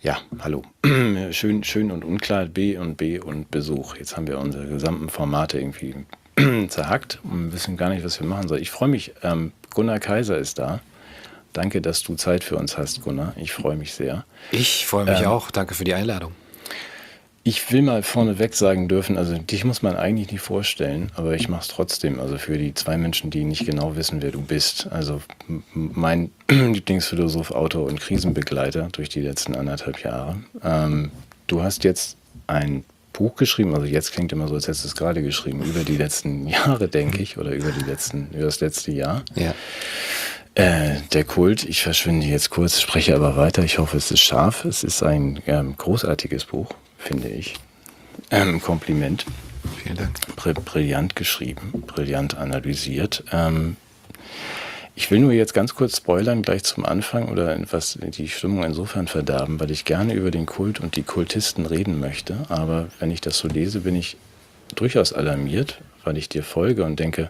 Ja, hallo. Schön und unklar, B und B und Besuch. Jetzt haben wir unsere gesamten Formate irgendwie zerhackt und wissen gar nicht, was wir machen sollen. Ich freue mich, Gunnar Kaiser ist da. Danke, dass du Zeit für uns hast, Gunnar. Ich freue mich sehr. Ich freue mich Ähm, auch. Danke für die Einladung. Ich will mal vorneweg sagen dürfen, also dich muss man eigentlich nicht vorstellen, aber ich mache es trotzdem. Also für die zwei Menschen, die nicht genau wissen, wer du bist. Also mein Lieblingsphilosoph, Autor und Krisenbegleiter durch die letzten 1,5 Jahre. Du hast jetzt ein Buch geschrieben, also jetzt klingt immer so, als hättest du es gerade geschrieben, über die letzten Jahre, denke ich, oder über das letzte Jahr. Ja. Der Kult, ich verschwinde jetzt kurz, spreche aber weiter. Ich hoffe, es ist scharf. Es ist ein großartiges Buch, finde ich. Kompliment. Vielen Dank. Brillant geschrieben, brillant analysiert. Ich will nur jetzt ganz kurz spoilern, gleich zum Anfang oder etwas die Stimmung insofern verderben, weil ich gerne über den Kult und die Kultisten reden möchte. Aber wenn ich das so lese, bin ich durchaus alarmiert, weil ich dir folge und denke,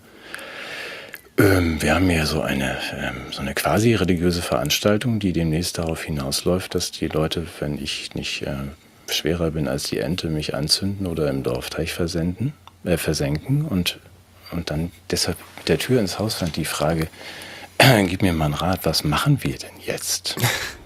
wir haben ja so eine quasi religiöse Veranstaltung, die demnächst darauf hinausläuft, dass die Leute, wenn ich nicht schwerer bin als die Ente, mich anzünden oder im Dorfteich versenken und dann deshalb mit der Tür ins Haus fand die Frage, gib mir mal einen Rat, was machen wir denn jetzt?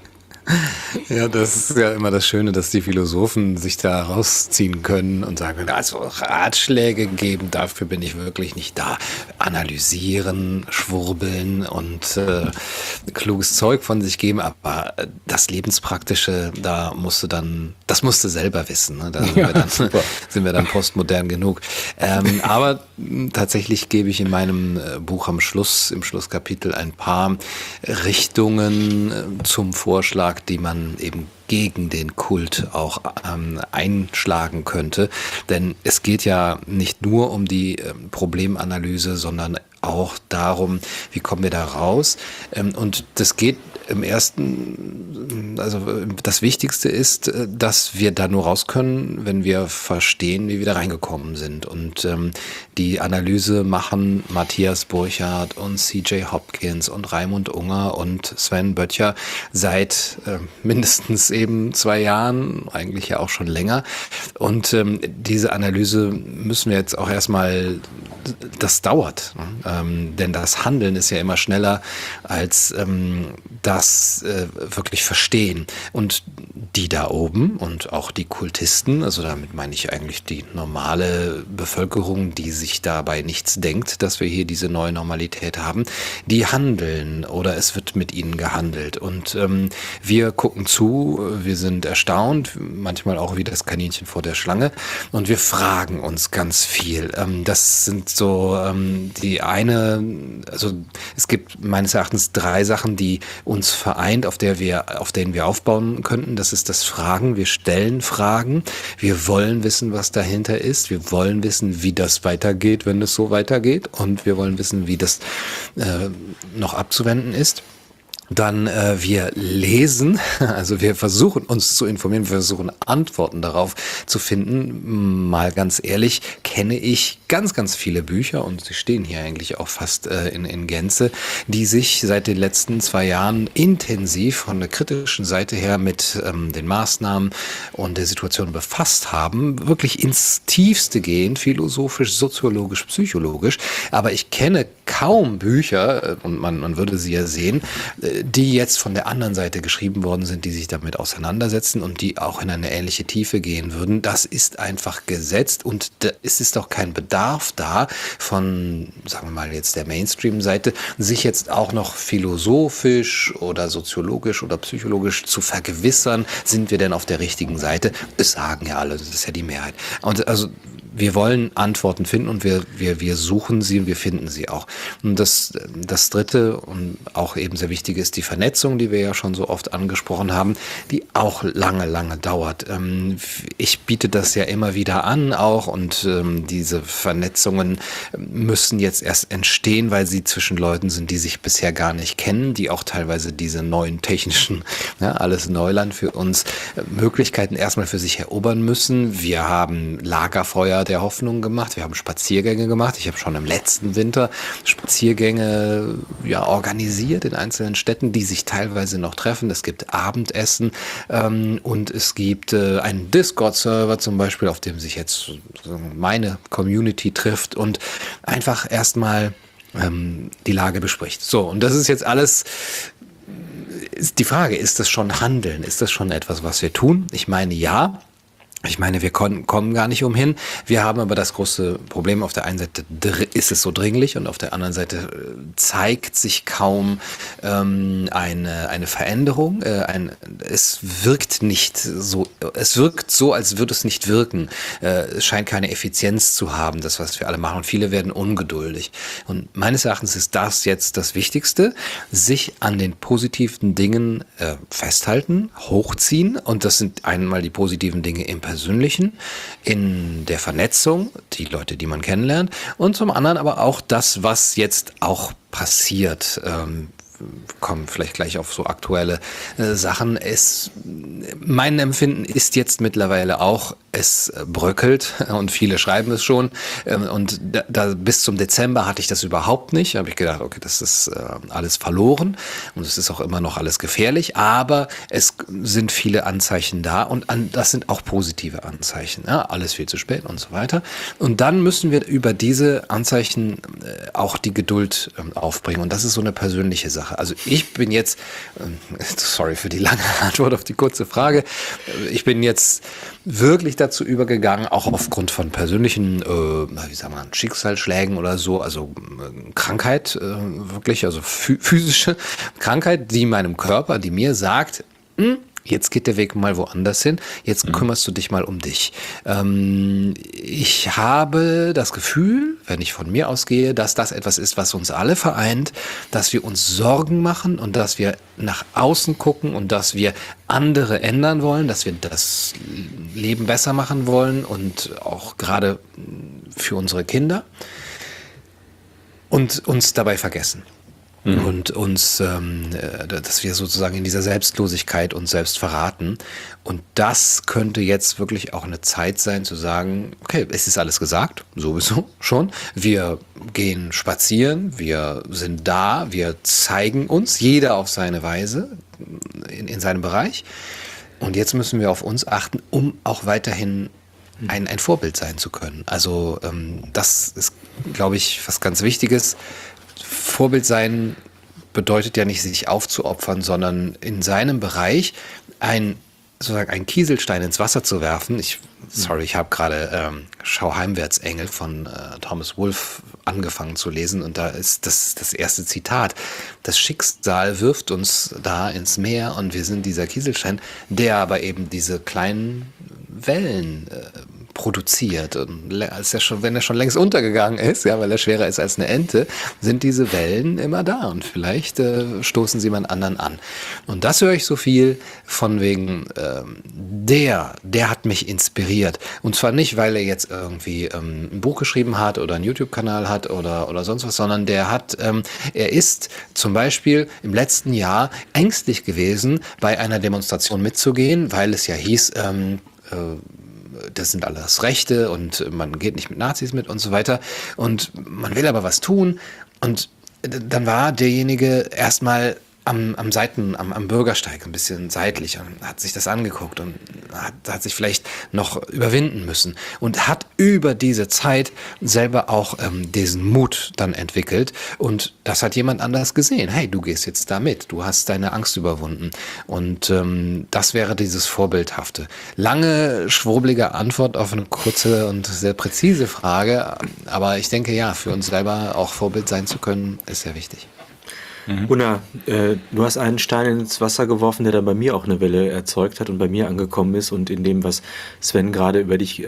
Ja, das ist ja immer das Schöne, dass die Philosophen sich da rausziehen können und sagen können, also Ratschläge geben, dafür bin ich wirklich nicht da. Analysieren, schwurbeln und kluges Zeug von sich geben, aber das Lebenspraktische, das musst du selber wissen. Ne? Da sind wir dann postmodern genug. Aber tatsächlich gebe ich in meinem Buch im Schlusskapitel ein paar Richtungen zum Vorschlag, die man eben gegen den Kult auch einschlagen könnte. Denn es geht ja nicht nur um die Problemanalyse, sondern auch darum, wie kommen wir da raus. Und das geht im ersten, also das Wichtigste ist, dass wir da nur raus können, wenn wir verstehen, wie wir da reingekommen sind. Und die Analyse machen Matthias Burchardt und C.J. Hopkins und Raimund Unger und Sven Böttcher seit mindestens eben 2 Jahren, eigentlich ja auch schon länger. Und diese Analyse müssen wir jetzt auch erstmal, das dauert. Denn das Handeln ist ja immer schneller als das wirklich Verstehen. Und die da oben und auch die Kultisten, also damit meine ich eigentlich die normale Bevölkerung, die sich dabei nichts denkt, dass wir hier diese neue Normalität haben, die handeln oder es wird mit ihnen gehandelt. Und wir gucken zu, wir sind erstaunt, manchmal auch wie das Kaninchen vor der Schlange und wir fragen uns ganz viel. Das sind so also es gibt meines Erachtens 3 Sachen, die uns vereint, auf denen wir aufbauen könnten. Das ist das Fragen. Wir stellen Fragen. Wir wollen wissen, was dahinter ist. Wir wollen wissen, wie das weitergeht, wenn es so weitergeht. Und wir wollen wissen, wie das noch abzuwenden ist. Dann wir lesen, also wir versuchen uns zu informieren, wir versuchen Antworten darauf zu finden. Mal ganz ehrlich, kenne ich ganz, ganz viele Bücher und sie stehen hier eigentlich auch fast in Gänze, die sich seit den letzten 2 Jahren intensiv von der kritischen Seite her mit den Maßnahmen und der Situation befasst haben, wirklich ins Tiefste gehen, philosophisch, soziologisch, psychologisch. Aber ich kenne kaum Bücher, und man würde sie ja sehen, die jetzt von der anderen Seite geschrieben worden sind, die sich damit auseinandersetzen und die auch in eine ähnliche Tiefe gehen würden. Das ist einfach gesetzt und es ist auch kein Bedarf da von, sagen wir mal jetzt der Mainstream-Seite, sich jetzt auch noch philosophisch oder soziologisch oder psychologisch zu vergewissern, sind wir denn auf der richtigen Seite? Das sagen ja alle, das ist ja die Mehrheit. Und also wir wollen Antworten finden und wir suchen sie und wir finden sie auch. Und das Dritte und auch eben sehr Wichtige ist die Vernetzung, die wir ja schon so oft angesprochen haben, die auch lange, lange dauert. Ich biete das ja immer wieder an auch und diese Vernetzungen müssen jetzt erst entstehen, weil sie zwischen Leuten sind, die sich bisher gar nicht kennen, die auch teilweise diese neuen technischen, ja, alles Neuland für uns, Möglichkeiten erstmal für sich erobern müssen. Wir haben Lagerfeuer der Hoffnung gemacht. Wir haben Spaziergänge gemacht. Ich habe schon im letzten Winter Spaziergänge organisiert in einzelnen Städten, die sich teilweise noch treffen. Es gibt Abendessen und es gibt einen Discord-Server zum Beispiel, auf dem sich jetzt meine Community trifft und einfach erstmal die Lage bespricht. So, und das ist jetzt alles, ist die Frage, ist das schon Handeln? Ist das schon etwas, was wir tun? Ich meine, ja. Ich meine, wir kommen gar nicht umhin. Wir haben aber das große Problem, auf der einen Seite ist es so dringlich und auf der anderen Seite zeigt sich kaum eine Veränderung. Es wirkt so, als würde es nicht wirken. Es scheint keine Effizienz zu haben, das, was wir alle machen. Und viele werden ungeduldig. Und meines Erachtens ist das jetzt das Wichtigste, sich an den positiven Dingen festhalten, hochziehen. Und das sind einmal die positiven Dinge im Persönlichen, in der Vernetzung, die Leute, die man kennenlernt, und zum anderen aber auch das, was jetzt auch passiert. Kommen vielleicht gleich auf so aktuelle Sachen. Mein Empfinden ist jetzt mittlerweile auch, es bröckelt und viele schreiben es schon. Und da bis zum Dezember hatte ich das überhaupt nicht. Da habe ich gedacht, okay, das ist alles verloren und es ist auch immer noch alles gefährlich. Aber es sind viele Anzeichen da und das sind auch positive Anzeichen. Ja, alles viel zu spät und so weiter. Und dann müssen wir über diese Anzeichen auch die Geduld aufbringen. Und das ist so eine persönliche Sache. Also ich bin jetzt, sorry für die lange Antwort auf die kurze Frage, ich bin jetzt wirklich dazu übergegangen, auch aufgrund von persönlichen, Schicksalsschlägen oder so, also Krankheit, wirklich, also physische Krankheit, die meinem Körper, die mir sagt, jetzt geht der Weg mal woanders hin, jetzt kümmerst du dich mal um dich. Ich habe das Gefühl, wenn ich von mir ausgehe, dass das etwas ist, was uns alle vereint, dass wir uns Sorgen machen und dass wir nach außen gucken und dass wir andere ändern wollen, dass wir das Leben besser machen wollen und auch gerade für unsere Kinder und uns dabei vergessen. Und uns, dass wir sozusagen in dieser Selbstlosigkeit uns selbst verraten. Und das könnte jetzt wirklich auch eine Zeit sein, zu sagen, okay, es ist alles gesagt, sowieso schon. Wir gehen spazieren, wir sind da, wir zeigen uns, jeder auf seine Weise, in seinem Bereich. Und jetzt müssen wir auf uns achten, um auch weiterhin ein Vorbild sein zu können. Also das ist, glaube ich, was ganz Wichtiges. Vorbild sein bedeutet ja nicht, sich aufzuopfern, sondern in seinem Bereich sozusagen einen Kieselstein ins Wasser zu werfen. Ich habe gerade Schau heimwärts, Engel von Thomas Wolfe angefangen zu lesen und da ist das erste Zitat. Das Schicksal wirft uns da ins Meer und wir sind dieser Kieselstein, der aber eben diese kleinen Wellen produziert. Und wenn er schon längst untergegangen ist, ja, weil er schwerer ist als eine Ente, sind diese Wellen immer da und vielleicht stoßen sie jemand anderen an. Und das höre ich so viel von wegen, der hat mich inspiriert. Und zwar nicht, weil er jetzt irgendwie ein Buch geschrieben hat oder einen YouTube-Kanal hat oder sonst was, sondern er ist zum Beispiel im letzten Jahr ängstlich gewesen, bei einer Demonstration mitzugehen, weil es ja hieß, das sind alles Rechte und man geht nicht mit Nazis mit und so weiter und man will aber was tun und dann war derjenige erstmal am Bürgersteig ein bisschen seitlich und hat sich das angeguckt und hat sich vielleicht noch überwinden müssen und hat über diese Zeit selber auch diesen Mut dann entwickelt und das hat jemand anders gesehen. Hey, du gehst jetzt da mit, du hast deine Angst überwunden und das wäre dieses Vorbildhafte. Lange, schwurblige Antwort auf eine kurze und sehr präzise Frage, aber ich denke, ja, für uns selber auch Vorbild sein zu können, ist sehr wichtig. Gunnar, du hast einen Stein ins Wasser geworfen, der dann bei mir auch eine Welle erzeugt hat und bei mir angekommen ist. Und in dem, was Sven gerade über dich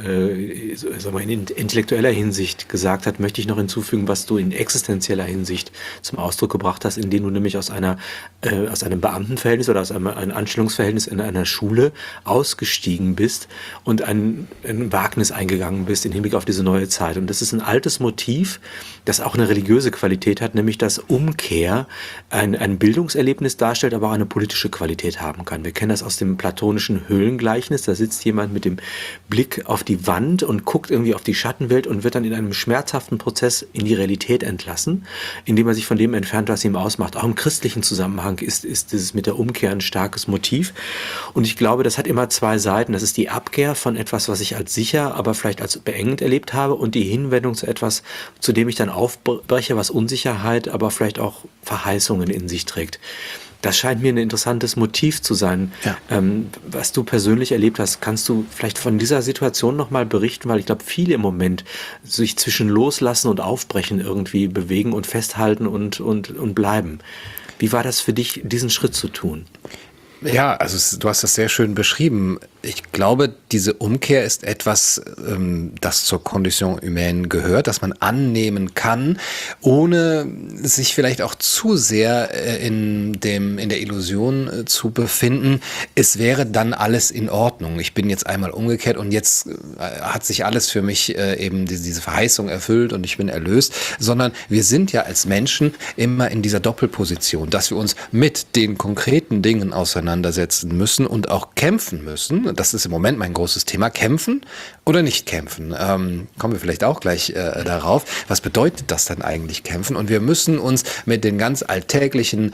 in intellektueller Hinsicht gesagt hat, möchte ich noch hinzufügen, was du in existenzieller Hinsicht zum Ausdruck gebracht hast, indem du nämlich aus einem Beamtenverhältnis oder aus einem Anstellungsverhältnis in einer Schule ausgestiegen bist und ein Wagnis eingegangen bist im Hinblick auf diese neue Zeit. Und das ist ein altes Motiv, das auch eine religiöse Qualität hat, nämlich das Umkehr ein Bildungserlebnis darstellt, aber auch eine politische Qualität haben kann. Wir kennen das aus dem platonischen Höhlengleichnis. Da sitzt jemand mit dem Blick auf die Wand und guckt irgendwie auf die Schattenwelt und wird dann in einem schmerzhaften Prozess in die Realität entlassen, indem er sich von dem entfernt, was ihm ausmacht. Auch im christlichen Zusammenhang ist dieses mit der Umkehr ein starkes Motiv. Und ich glaube, das hat immer zwei Seiten. Das ist die Abkehr von etwas, was ich als sicher, aber vielleicht als beengend erlebt habe, und die Hinwendung zu etwas, zu dem ich dann aufbreche, was Unsicherheit, aber vielleicht auch Verheißungen in sich trägt. Das scheint mir ein interessantes Motiv zu sein. Ja. Was du persönlich erlebt hast, kannst du vielleicht von dieser Situation nochmal berichten, weil ich glaube, viele im Moment sich zwischen Loslassen und Aufbrechen irgendwie bewegen und festhalten und bleiben. Wie war das für dich, diesen Schritt zu tun? Ja, also du hast das sehr schön beschrieben. Ich glaube, diese Umkehr ist etwas, das zur Condition humaine gehört, das man annehmen kann, ohne sich vielleicht auch zu sehr in der Illusion zu befinden, es wäre dann alles in Ordnung. Ich bin jetzt einmal umgekehrt und jetzt hat sich alles für mich eben diese Verheißung erfüllt und ich bin erlöst, sondern wir sind ja als Menschen immer in dieser Doppelposition, dass wir uns mit den konkreten Dingen auseinandersetzen müssen und auch kämpfen müssen. Das ist im Moment mein großes Thema. Kämpfen oder nicht kämpfen? Kommen wir vielleicht auch gleich darauf. Was bedeutet das dann eigentlich, kämpfen? Und wir müssen uns mit den ganz alltäglichen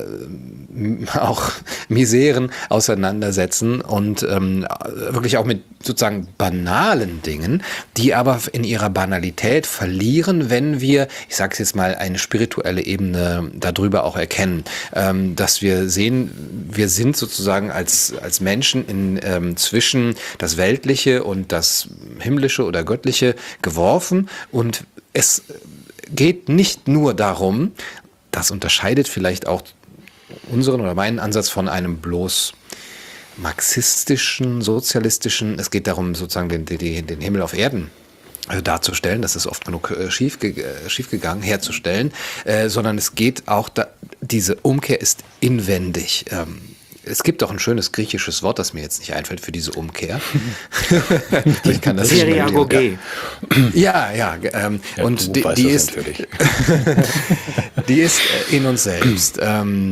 auch Miseren auseinandersetzen und wirklich auch mit sozusagen banalen Dingen, die aber in ihrer Banalität verlieren, wenn wir, ich sage es jetzt mal, eine spirituelle Ebene darüber auch erkennen, dass wir sehen, wir sind sozusagen als Menschen zwischen das Weltliche und das Himmlische oder Göttliche geworfen, und es geht nicht nur darum, das unterscheidet vielleicht auch unseren oder meinen Ansatz von einem bloß marxistischen, sozialistischen, es geht darum, sozusagen den Himmel auf Erden darzustellen, das ist oft genug schiefgegangen, herzustellen, sondern es geht auch, diese Umkehr ist inwendig. Es gibt auch ein schönes griechisches Wort, das mir jetzt nicht einfällt für diese Umkehr. Ich kann das Seriagoge. Ja. Und die ist die ist in uns selbst.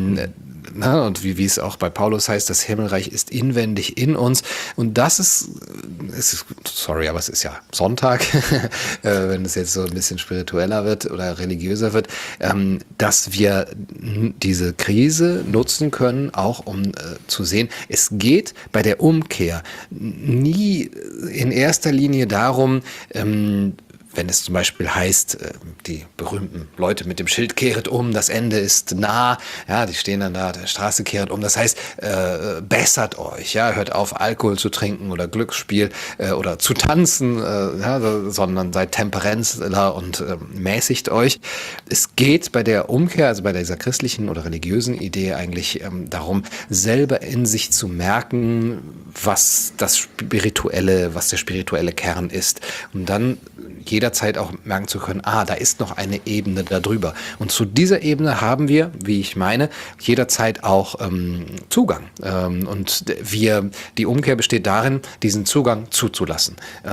Und wie es auch bei Paulus heißt, das Himmelreich ist inwendig in uns. Und das ist sorry, aber es ist ja Sonntag, wenn es jetzt so ein bisschen spiritueller wird oder religiöser wird, dass wir diese Krise nutzen können, auch um zu sehen, es geht bei der Umkehr nie in erster Linie darum, wenn es zum Beispiel heißt, die berühmten Leute mit dem Schild kehret um, das Ende ist nah, ja, die stehen dann da, der Straße kehret um, das heißt, bessert euch, ja, hört auf, Alkohol zu trinken oder Glücksspiel oder zu tanzen, sondern seid Temperenzler und mäßigt euch. Es geht bei der Umkehr, also bei dieser christlichen oder religiösen Idee eigentlich darum, selber in sich zu merken, was der spirituelle Kern ist, und dann jederzeit auch merken zu können, da ist noch eine Ebene darüber. Und zu dieser Ebene haben wir, wie ich meine, jederzeit auch Zugang. Und die Umkehr besteht darin, diesen Zugang zuzulassen,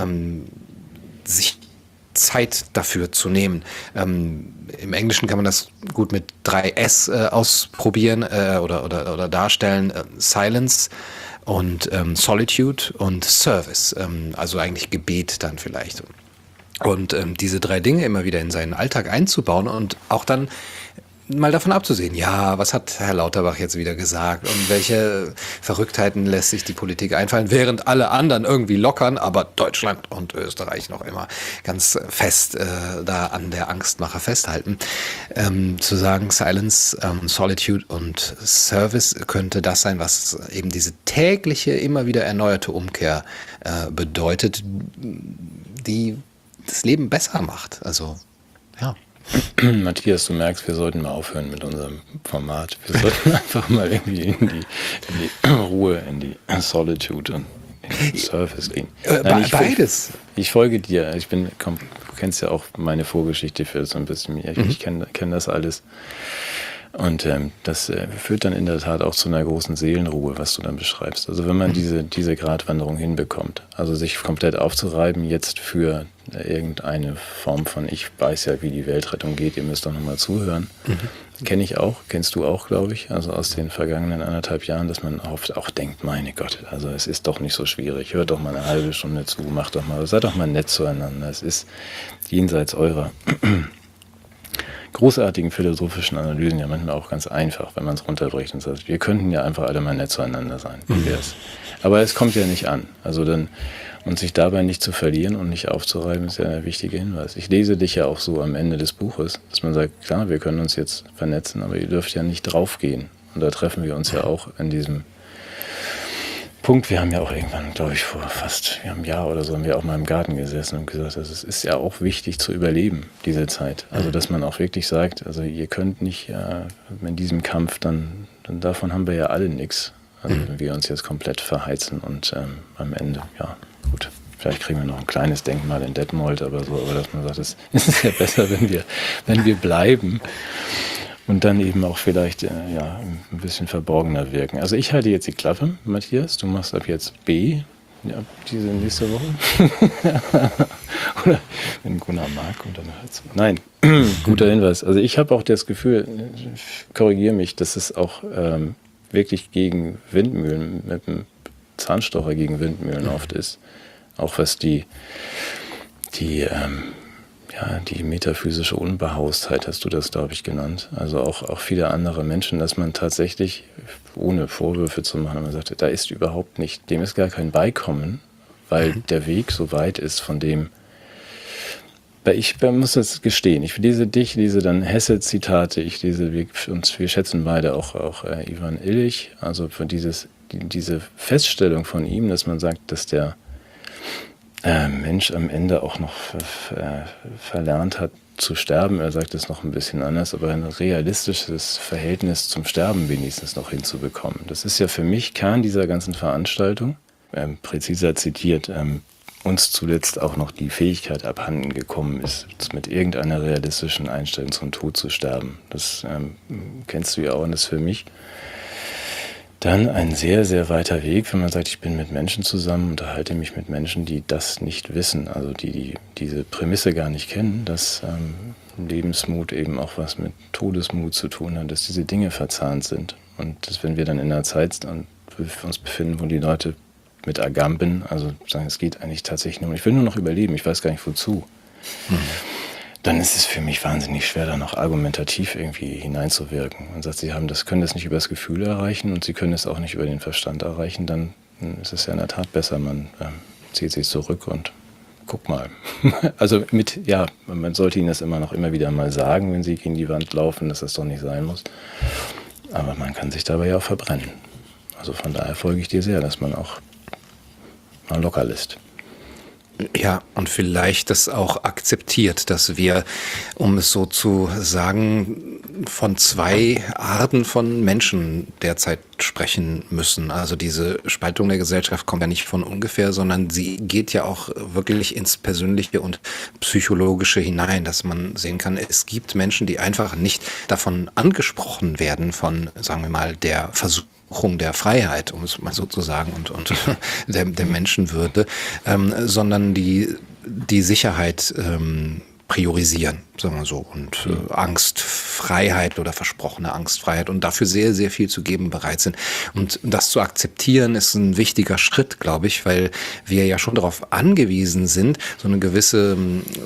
sich Zeit dafür zu nehmen. Im Englischen kann man das gut mit 3S ausprobieren oder darstellen. Silence und Solitude und Service, also eigentlich Gebet dann vielleicht. Und diese drei Dinge immer wieder in seinen Alltag einzubauen und auch dann mal davon abzusehen, ja, was hat Herr Lauterbach jetzt wieder gesagt und welche Verrücktheiten lässt sich die Politik einfallen, während alle anderen irgendwie lockern, aber Deutschland und Österreich noch immer ganz fest da an der Angstmache festhalten. Zu sagen, Silence, Solitude und Service könnte das sein, was eben diese tägliche, immer wieder erneuerte Umkehr bedeutet, die das Leben besser macht. Also, ja. Matthias, du merkst, wir sollten mal aufhören mit unserem Format. Wir sollten einfach mal irgendwie in die Ruhe, in die Solitude und in den Service gehen. Nein, beides. Ich folge dir. Du kennst ja auch meine Vorgeschichte für so ein bisschen. Ich kenn das alles. Und das führt dann in der Tat auch zu einer großen Seelenruhe, was du dann beschreibst. Also wenn man diese Gratwanderung hinbekommt, also sich komplett aufzureiben jetzt für irgendeine Form von, ich weiß ja, wie die Weltrettung geht, ihr müsst doch nochmal zuhören. Kenne ich auch, kennst du auch, glaube ich, also aus den vergangenen 1,5 Jahren, dass man oft auch denkt, meine Gott, also es ist doch nicht so schwierig, hört doch mal eine halbe Stunde zu, macht doch mal, seid doch mal nett zueinander. Es ist jenseits eurer großartigen philosophischen Analysen ja manchmal auch ganz einfach, wenn man es runterbricht und sagt, wir könnten ja einfach alle mal nett zueinander sein. Wie wär's? Aber es kommt ja nicht an. Also dann, und sich dabei nicht zu verlieren und nicht aufzureiben, ist ja ein wichtiger Hinweis. Ich lese dich ja auch so am Ende des Buches, dass man sagt, klar, wir können uns jetzt vernetzen, aber ihr dürft ja nicht draufgehen. Und da treffen wir uns ja auch in diesem Punkt. Wir haben ja auch irgendwann, glaube ich, vor fast einem Jahr oder so, haben wir auch mal im Garten gesessen und gesagt, also es ist ja auch wichtig zu überleben, diese Zeit. Also dass man auch wirklich sagt, also ihr könnt nicht in diesem Kampf, dann davon haben wir ja alle nichts. Also wenn wir uns jetzt komplett verheizen und am Ende, ja gut, vielleicht kriegen wir noch ein kleines Denkmal in Detmold, aber dass man sagt, es ist ja besser, wenn wir bleiben. Und dann eben auch vielleicht ein bisschen verborgener wirken. Also ich halte jetzt die Klappe, Matthias. Du machst ab jetzt B, diese nächste Woche. Oder wenn Gunnar mag. Und dann hört's. Nein, guter Hinweis. Also ich habe auch das Gefühl, ich korrigiere mich, dass es auch wirklich gegen Windmühlen, mit einem Zahnstocher gegen Windmühlen oft ist. Auch was die metaphysische Unbehaustheit, hast du das, glaube ich, genannt. Also auch viele andere Menschen, dass man tatsächlich, ohne Vorwürfe zu machen, man sagt, da ist überhaupt nicht, dem ist gar kein Beikommen, weil der Weg so weit ist von dem, weil ich muss das gestehen, ich lese dann Hesse-Zitate, wir schätzen beide auch Ivan Illich, also für diese Feststellung von ihm, dass man sagt, dass der Mensch am Ende auch noch verlernt hat zu sterben. Er sagt es noch ein bisschen anders, aber ein realistisches Verhältnis zum Sterben wenigstens noch hinzubekommen. Das ist ja für mich Kern dieser ganzen Veranstaltung. Präziser zitiert, uns zuletzt auch noch die Fähigkeit abhanden gekommen ist, mit irgendeiner realistischen Einstellung zum Tod zu sterben. Das kennst du ja auch und das ist für mich dann ein sehr, sehr weiter Weg, wenn man sagt, ich bin mit Menschen zusammen, unterhalte mich mit Menschen, die das nicht wissen, also die diese Prämisse gar nicht kennen, dass Lebensmut eben auch was mit Todesmut zu tun hat, dass diese Dinge verzahnt sind. Und dass, wenn wir dann in einer Zeit uns befinden, wo die Leute mit Agamben, also sagen, es geht eigentlich tatsächlich nur, ich will nur noch überleben, ich weiß gar nicht wozu. Dann ist es für mich wahnsinnig schwer, da noch argumentativ irgendwie hineinzuwirken. Man sagt, können das nicht über das Gefühl erreichen und sie können es auch nicht über den Verstand erreichen, dann ist es ja in der Tat besser, man zieht sich zurück und guck mal. Also man sollte ihnen das immer wieder mal sagen, wenn sie gegen die Wand laufen, dass das doch nicht sein muss. Aber man kann sich dabei ja auch verbrennen. Also von daher folge ich dir sehr, dass man auch mal locker lässt. Ja, und vielleicht das auch akzeptiert, dass wir, um es so zu sagen, von zwei Arten von Menschen derzeit sprechen müssen. Also diese Spaltung der Gesellschaft kommt ja nicht von ungefähr, sondern sie geht ja auch wirklich ins Persönliche und Psychologische hinein, dass man sehen kann, es gibt Menschen, die einfach nicht davon angesprochen werden, von, sagen wir mal, der Versuchung der Freiheit, um es mal so zu sagen, und der Menschenwürde, sondern die Sicherheit priorisieren, sagen wir so, und Angstfreiheit oder versprochene Angstfreiheit und dafür sehr, sehr viel zu geben bereit sind. Und das zu akzeptieren ist ein wichtiger Schritt, glaube ich, weil wir ja schon darauf angewiesen sind, so eine gewisse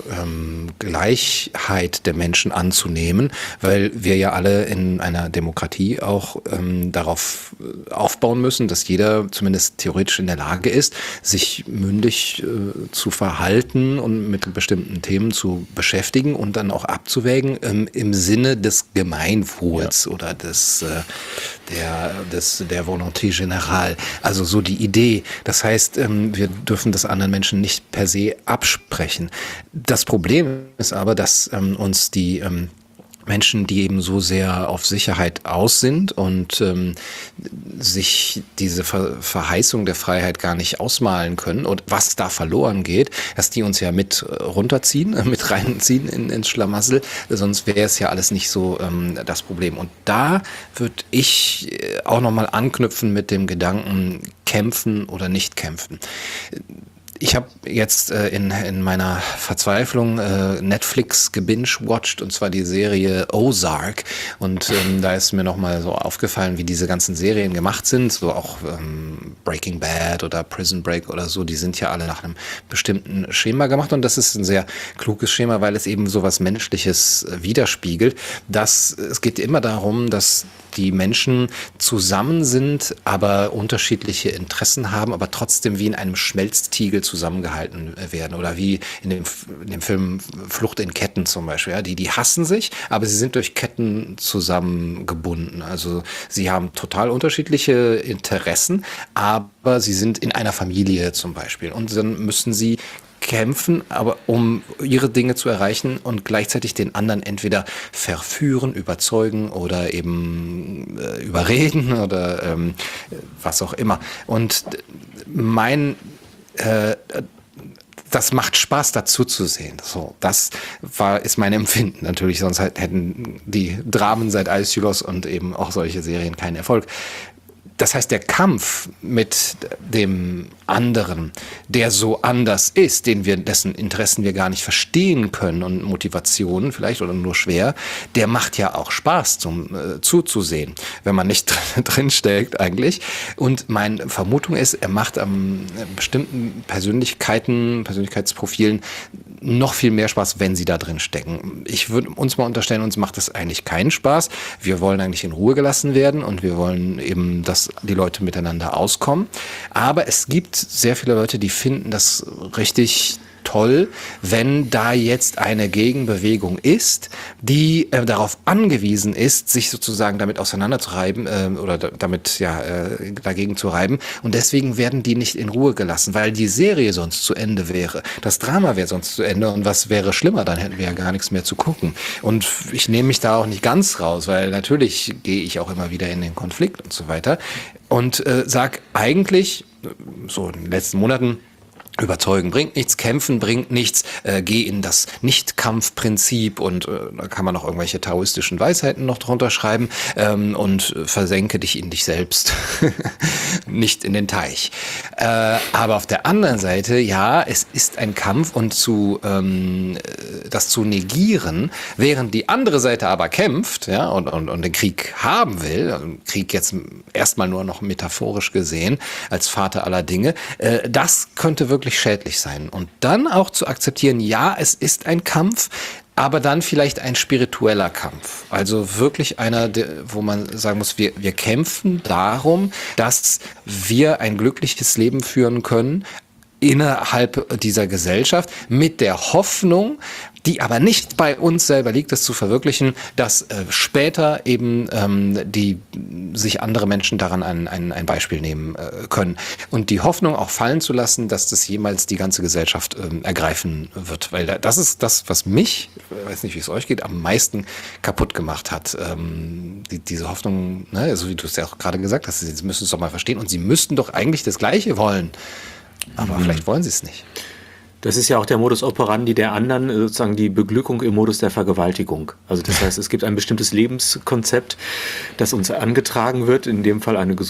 Gleichheit der Menschen anzunehmen, weil wir ja alle in einer Demokratie auch darauf aufbauen müssen, dass jeder zumindest theoretisch in der Lage ist, sich mündig zu verhalten und mit bestimmten Themen zu beschäftigen und dann auch abzuwägen im Sinne des Gemeinwohls oder der Volonté générale. Also so die Idee. Das heißt, wir dürfen das anderen Menschen nicht per se absprechen. Das Problem ist aber, dass uns die Menschen, die eben so sehr auf Sicherheit aus sind und sich diese Verheißung der Freiheit gar nicht ausmalen können und was da verloren geht, dass die uns ja mit runterziehen, mit reinziehen ins Schlamassel, sonst wäre es ja alles nicht so das Problem. Und da würde ich auch nochmal anknüpfen mit dem Gedanken, kämpfen oder nicht kämpfen. Ich habe jetzt in meiner Verzweiflung Netflix gebingewatcht, und zwar die Serie Ozark, und da ist mir nochmal so aufgefallen, wie diese ganzen Serien gemacht sind, so auch Breaking Bad oder Prison Break oder so, die sind ja alle nach einem bestimmten Schema gemacht, und das ist ein sehr kluges Schema, weil es eben so was Menschliches widerspiegelt. Es geht immer darum, dass die Menschen zusammen sind, aber unterschiedliche Interessen haben, aber trotzdem wie in einem Schmelztiegel zusammengehalten werden, oder wie in dem Film Flucht in Ketten zum Beispiel. Ja, die hassen sich, aber sie sind durch Ketten zusammengebunden. Also sie haben total unterschiedliche Interessen, aber sie sind in einer Familie zum Beispiel, und dann müssen sie kämpfen, aber um ihre Dinge zu erreichen und gleichzeitig den anderen entweder verführen, überzeugen oder eben überreden oder was auch immer. Und das macht Spaß, dazu zu sehen. So, ist mein Empfinden. Natürlich, sonst hätten die Dramen seit Aeschylus und eben auch solche Serien keinen Erfolg. Das heißt, der Kampf mit dem anderen, der so anders ist, dessen Interessen wir gar nicht verstehen können und Motivationen vielleicht oder nur schwer, der macht ja auch Spaß zuzusehen, wenn man nicht drin steckt eigentlich. Und meine Vermutung ist, er macht an bestimmten Persönlichkeitsprofilen noch viel mehr Spaß, wenn sie da drin stecken. Ich würde uns mal unterstellen, uns macht das eigentlich keinen Spaß. Wir wollen eigentlich in Ruhe gelassen werden und wir wollen eben, dass die Leute miteinander auskommen. Aber es gibt sehr viele Leute, die finden das richtig toll, wenn da jetzt eine Gegenbewegung ist, die darauf angewiesen ist, sich sozusagen damit auseinanderzureiben oder damit dagegen zu reiben. Und deswegen werden die nicht in Ruhe gelassen, weil die Serie sonst zu Ende wäre. Das Drama wäre sonst zu Ende, und was wäre schlimmer? Dann hätten wir ja gar nichts mehr zu gucken. Und ich nehme mich da auch nicht ganz raus, weil natürlich gehe ich auch immer wieder in den Konflikt und so weiter und sag eigentlich, so in den letzten Monaten, überzeugen bringt nichts, kämpfen bringt nichts, geh in das Nicht-Kampf-Prinzip, und da kann man noch irgendwelche taoistischen Weisheiten noch drunter schreiben, und versenke dich in dich selbst, nicht in den Teich. Aber auf der anderen Seite, ja, es ist ein Kampf, und das zu negieren, während die andere Seite aber kämpft, ja, und den Krieg haben will, also Krieg jetzt erstmal nur noch metaphorisch gesehen, als Vater aller Dinge, das könnte wirklich schädlich sein. Und dann auch zu akzeptieren, ja, es ist ein Kampf, aber dann vielleicht ein spiritueller Kampf. Also wirklich einer, wo man sagen muss, wir kämpfen darum, dass wir ein glückliches Leben führen können innerhalb dieser Gesellschaft, mit der Hoffnung, die aber nicht bei uns selber liegt, das zu verwirklichen, dass später eben sich andere Menschen daran ein Beispiel nehmen können. Und die Hoffnung auch fallen zu lassen, dass das jemals die ganze Gesellschaft ergreifen wird. Weil das ist das, was mich, ich weiß nicht, wie es euch geht, am meisten kaputt gemacht hat. Diese Hoffnung, ne, so wie du es ja auch gerade gesagt hast, sie müssen es doch mal verstehen, und sie müssten doch eigentlich das Gleiche wollen. Aber vielleicht wollen sie es nicht. Das ist ja auch der Modus operandi der anderen, sozusagen die Beglückung im Modus der Vergewaltigung. Also das heißt, es gibt ein bestimmtes Lebenskonzept, das uns angetragen wird, in dem Fall ein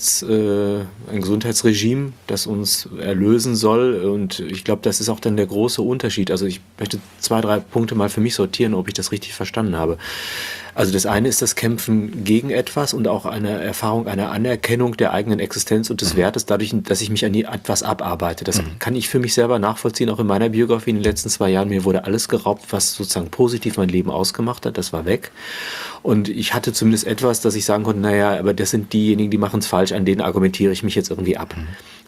Gesundheitsregime, das uns erlösen soll. Und ich glaube, das ist auch dann der große Unterschied. Also ich möchte 2, 3 Punkte mal für mich sortieren, ob ich das richtig verstanden habe. Also das eine ist das Kämpfen gegen etwas und auch eine Erfahrung, eine Anerkennung der eigenen Existenz und des Wertes, dadurch, dass ich mich an etwas abarbeite. Das kann ich für mich selber nachvollziehen, auch in meiner Biografie in den letzten 2 Jahren. Mir wurde alles geraubt, was sozusagen positiv mein Leben ausgemacht hat. Das war weg. Und ich hatte zumindest etwas, dass ich sagen konnte, naja, aber das sind diejenigen, die machen es falsch, an denen argumentiere ich mich jetzt irgendwie ab.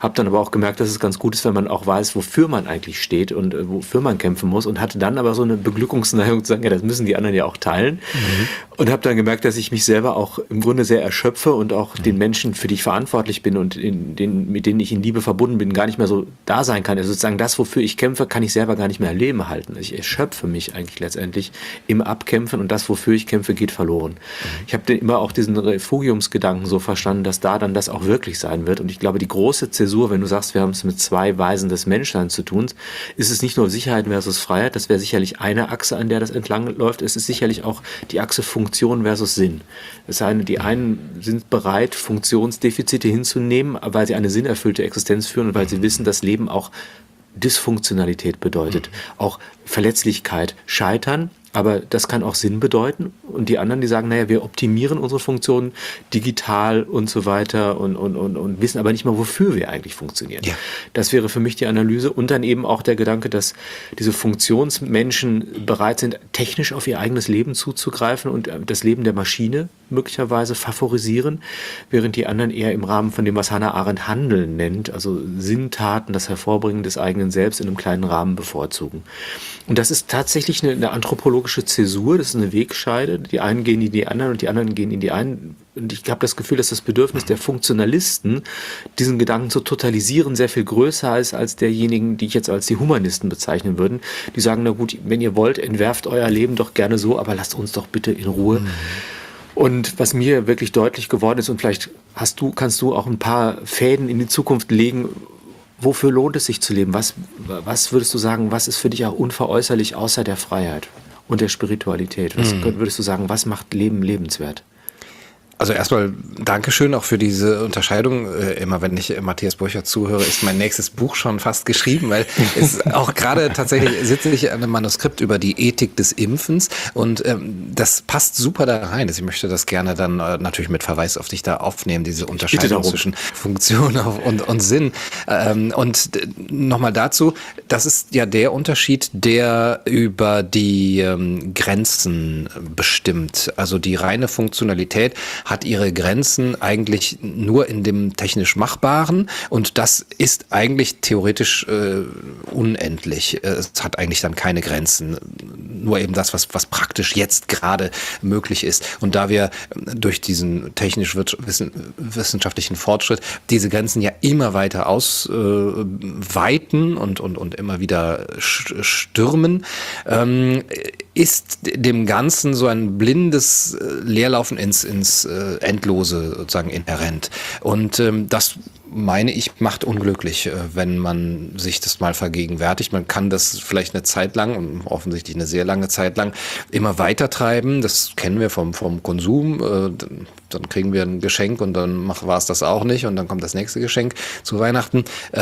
habe dann aber auch gemerkt, dass es ganz gut ist, wenn man auch weiß, wofür man eigentlich steht und wofür man kämpfen muss und hatte dann aber so eine Beglückungsneigung zu sagen, ja, das müssen die anderen ja auch teilen und habe dann gemerkt, dass ich mich selber auch im Grunde sehr erschöpfe und auch den Menschen, für die ich verantwortlich bin und mit denen ich in Liebe verbunden bin, gar nicht mehr so da sein kann. Also sozusagen das, wofür ich kämpfe, kann ich selber gar nicht mehr erleben halten. Also ich erschöpfe mich eigentlich letztendlich im Abkämpfen und das, wofür ich kämpfe, geht verloren. Ich habe immer auch diesen Refugiumsgedanken so verstanden, dass da dann das auch wirklich sein wird. Und ich glaube, die große Zäsur, wenn du sagst, wir haben es mit zwei Weisen des Menschseins zu tun, ist es nicht nur Sicherheit versus Freiheit, das wäre sicherlich eine Achse, an der das entlang läuft, es ist sicherlich auch die Achse Funktion versus Sinn. Das heißt, die einen sind bereit, Funktionsdefizite hinzunehmen, weil sie eine sinnerfüllte Existenz führen und weil sie wissen, dass Leben auch Dysfunktionalität bedeutet, auch Verletzlichkeit, Scheitern, aber das kann auch Sinn bedeuten. Und die anderen, die sagen, naja, wir optimieren unsere Funktionen digital und so weiter und wissen aber nicht mal, wofür wir eigentlich funktionieren. Ja. Das wäre für mich die Analyse. Und dann eben auch der Gedanke, dass diese Funktionsmenschen bereit sind, technisch auf ihr eigenes Leben zuzugreifen und das Leben der Maschine möglicherweise favorisieren, während die anderen eher im Rahmen von dem, was Hannah Arendt Handeln nennt, also Sinntaten, das Hervorbringen des eigenen Selbst in einem kleinen Rahmen bevorzugen. Und das ist tatsächlich eine anthropologische Zäsur, das ist eine Wegscheide. Die einen gehen in die anderen und die anderen gehen in die einen. Und ich habe das Gefühl, dass das Bedürfnis der Funktionalisten, diesen Gedanken zu totalisieren, sehr viel größer ist als derjenigen, die ich jetzt als die Humanisten bezeichnen würden. Die sagen, na gut, wenn ihr wollt, entwerft euer Leben doch gerne so, aber lasst uns doch bitte in Ruhe. Und was mir wirklich deutlich geworden ist, und vielleicht kannst du auch ein paar Fäden in die Zukunft legen, wofür lohnt es sich zu leben? Was würdest du sagen, was ist für dich auch unveräußerlich außer der Freiheit und der Spiritualität? Was würdest du sagen, was macht Leben lebenswert? Also erstmal Dankeschön auch für diese Unterscheidung. Immer wenn ich Matthias Burchardt zuhöre, ist mein nächstes Buch schon fast geschrieben, weil es auch gerade tatsächlich sitze ich an einem Manuskript über die Ethik des Impfens und das passt super da rein. Ich möchte das gerne dann natürlich mit Verweis auf dich da aufnehmen, diese Unterscheidung zwischen Funktion und Sinn. Und nochmal dazu, das ist ja der Unterschied, der über die Grenzen bestimmt. Also die reine Funktionalität hat ihre Grenzen eigentlich nur in dem technisch Machbaren und das ist eigentlich theoretisch unendlich. Es hat eigentlich dann keine Grenzen, nur eben das, was praktisch jetzt gerade möglich ist. Und da wir durch diesen technisch-wissenschaftlichen Fortschritt diese Grenzen ja immer weiter ausweiten und immer wieder stürmen, ist dem Ganzen so ein blindes Leerlaufen ins Endlose sozusagen inhärent. Und das meine ich, macht unglücklich, wenn man sich das mal vergegenwärtigt. Man kann das vielleicht eine Zeit lang und offensichtlich eine sehr lange Zeit lang immer weiter treiben. Das kennen wir vom Konsum. Dann kriegen wir ein Geschenk und dann war es das auch nicht und dann kommt das nächste Geschenk zu Weihnachten.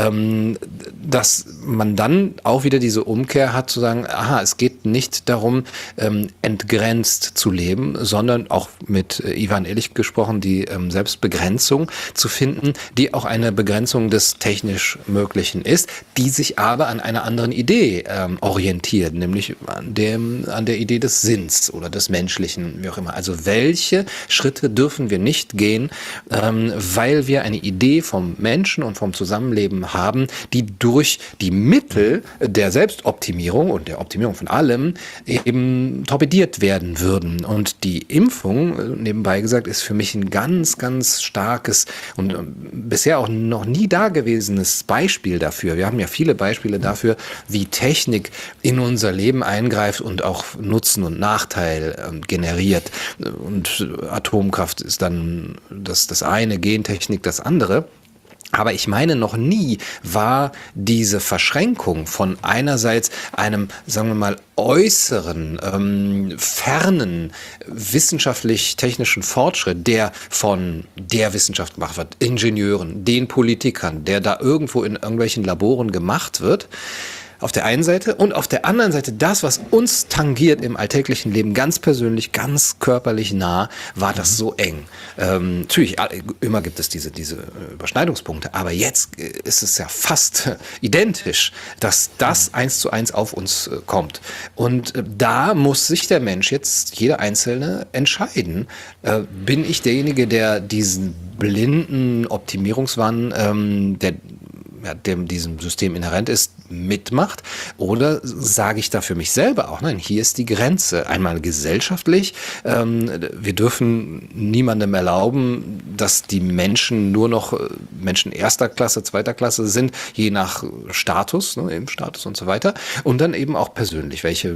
Dass man dann auch wieder diese Umkehr hat, zu sagen, aha, es geht nicht darum, entgrenzt zu leben, sondern auch mit Ivan Illich gesprochen, die Selbstbegrenzung zu finden, die auch eine Begrenzung des technisch Möglichen ist, die sich aber an einer anderen Idee orientiert, nämlich an der Idee des Sinns oder des Menschlichen, wie auch immer. Also welche Schritte dürfen wir nicht gehen, weil wir eine Idee vom Menschen und vom Zusammenleben haben, die durch die Mittel der Selbstoptimierung und der Optimierung von allem eben torpediert werden würden. Und die Impfung, nebenbei gesagt, ist für mich ein ganz, ganz starkes und bisher auch noch nie dagewesenes Beispiel dafür. Wir haben ja viele Beispiele dafür, wie Technik in unser Leben eingreift und auch Nutzen und Nachteil generiert. Und Atomkraft ist dann das eine, Gentechnik das andere. Aber ich meine, noch nie war diese Verschränkung von einerseits einem, sagen wir mal, äußeren, fernen wissenschaftlich-technischen Fortschritt, der von der Wissenschaft gemacht wird, Ingenieuren, den Politikern, der da irgendwo in irgendwelchen Laboren gemacht wird, auf der einen Seite und auf der anderen Seite das, was uns tangiert im alltäglichen Leben, ganz persönlich, ganz körperlich nah, war das so eng. Natürlich, immer gibt es diese Überschneidungspunkte, aber jetzt ist es ja fast identisch, dass das 1:1 auf uns kommt. Und da muss sich der Mensch jetzt, jeder Einzelne, entscheiden. Bin ich derjenige, der diesen blinden Optimierungswahn, der diesem System inhärent ist, mitmacht? Oder sage ich da für mich selber auch, nein, hier ist die Grenze. Einmal gesellschaftlich, wir dürfen niemandem erlauben, dass die Menschen nur noch Menschen erster Klasse, zweiter Klasse sind, je nach Status, ne, eben Status und so weiter. Und dann eben auch persönlich, welche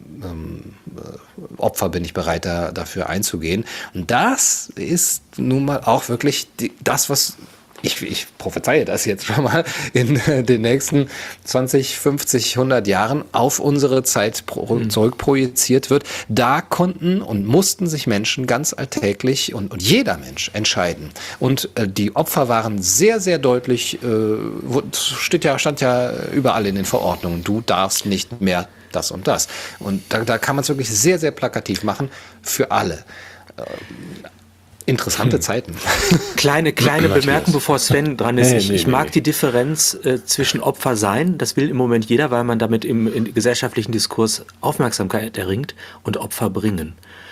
Opfer bin ich bereit, dafür einzugehen. Und das ist nun mal auch wirklich das, was ich prophezeie das jetzt schon mal, in den nächsten 20, 50, 100 Jahren auf unsere Zeit zurückprojiziert wird. Da konnten und mussten sich Menschen ganz alltäglich und jeder Mensch entscheiden. Und die Opfer waren sehr, sehr deutlich, stand ja überall in den Verordnungen, du darfst nicht mehr das und das. Und da kann man es wirklich sehr, sehr plakativ machen für alle. Interessante Zeiten. Kleine Bemerkung, bevor Sven dran ist. Ich mag die Differenz zwischen Opfer sein, das will im Moment jeder, weil man damit im gesellschaftlichen Diskurs Aufmerksamkeit erringt, und Opfer bringen.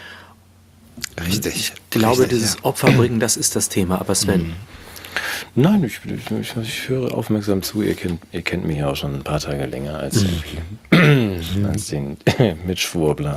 Richtig. Ich glaube, dieses Opfer bringen, das ist das Thema. Aber Sven? Nein, ich höre aufmerksam zu. Ihr kennt mich ja auch schon ein paar Tage länger als den Mitschwurbler.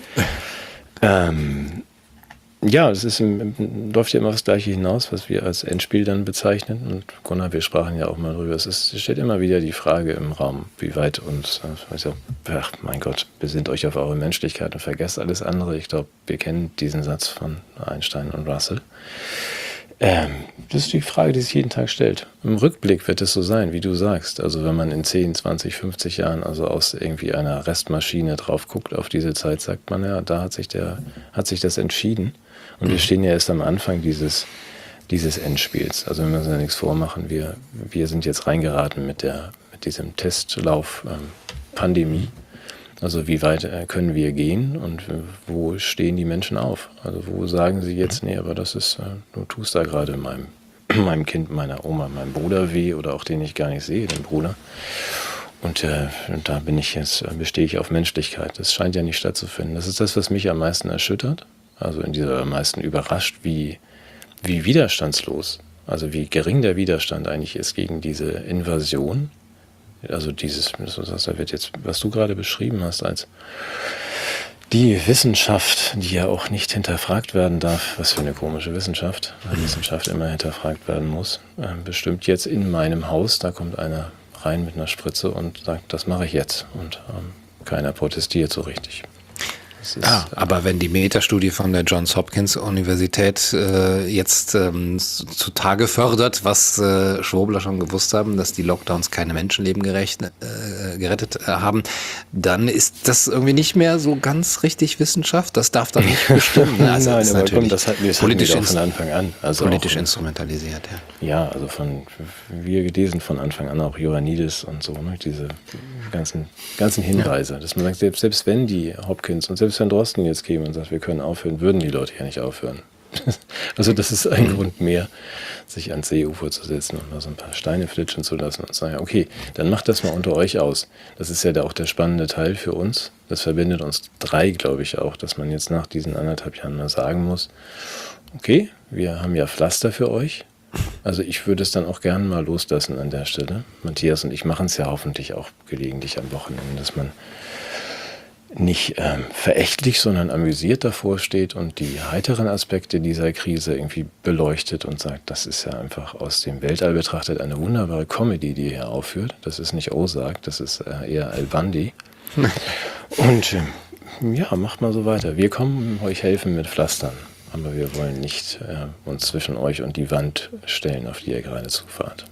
Aber ja, es läuft ja immer das Gleiche hinaus, was wir als Endspiel dann bezeichnen. Und Gunnar, wir sprachen ja auch mal drüber. Es steht immer wieder die Frage im Raum, wie weit uns, ach mein Gott, besinnt euch auf eure Menschlichkeit und vergesst alles andere. Ich glaube, wir kennen diesen Satz von Einstein und Russell. Das ist die Frage, die sich jeden Tag stellt. Im Rückblick wird es so sein, wie du sagst. Also wenn man in 10, 20, 50 Jahren also aus irgendwie einer Restmaschine drauf guckt auf diese Zeit, sagt man ja, da hat sich das entschieden. Und wir stehen ja erst am Anfang dieses Endspiels. Also wir müssen ja nichts vormachen. Wir sind jetzt reingeraten mit diesem Testlauf Pandemie. Also wie weit können wir gehen und wo stehen die Menschen auf? Also wo sagen sie jetzt, nee, aber das ist, du tust da gerade meinem Kind, meiner Oma, meinem Bruder weh, oder auch den ich gar nicht sehe, den Bruder. Und da bestehe ich auf Menschlichkeit. Das scheint ja nicht stattzufinden. Das ist das, was mich am meisten erschüttert. Also am meisten überrascht, wie widerstandslos, also wie gering der Widerstand eigentlich ist gegen diese Invasion. Also was du gerade beschrieben hast, als die Wissenschaft, die ja auch nicht hinterfragt werden darf, was für eine komische Wissenschaft, weil Wissenschaft immer hinterfragt werden muss, bestimmt jetzt in meinem Haus, da kommt einer rein mit einer Spritze und sagt, das mache ich jetzt. Und keiner protestiert so richtig. Aber wenn die Metastudie von der Johns Hopkins Universität jetzt zutage fördert, was Schwurbler schon gewusst haben, dass die Lockdowns keine Menschenleben gerettet haben, dann ist das irgendwie nicht mehr so ganz richtig Wissenschaft. Das darf dann nicht bestimmen. Also Nein, ist aber natürlich das hatten wir auch von Anfang an. Also politisch instrumentalisiert, ja. Ja, also wir lesen von Anfang an auch Ioannidis und so, ne, diese ganzen Hinweise, dass man sagt, selbst wenn die Hopkins und selbst wenn Drosten jetzt käme und sagt, wir können aufhören, würden die Leute ja nicht aufhören. Also das ist ein Grund mehr, sich ans Seeufer zu setzen und mal so ein paar Steine flitschen zu lassen und sagen, okay, dann macht das mal unter euch aus. Das ist ja auch der spannende Teil für uns. Das verbindet uns drei, glaube ich auch, dass man jetzt nach diesen 1,5 Jahren mal sagen muss, okay, wir haben ja Pflaster für euch. Also ich würde es dann auch gerne mal loslassen an der Stelle. Matthias und ich machen es ja hoffentlich auch gelegentlich am Wochenende, dass man nicht verächtlich, sondern amüsiert davor steht und die heiteren Aspekte dieser Krise irgendwie beleuchtet und sagt, das ist ja einfach aus dem Weltall betrachtet eine wunderbare Comedy, die ihr hier aufführt. Das ist nicht Ozark, das ist eher Al Bundy. Und ja, macht mal so weiter. Wir kommen euch helfen mit Pflastern. Aber wir wollen nicht uns zwischen euch und die Wand stellen, auf die ihr gerade zufahrt.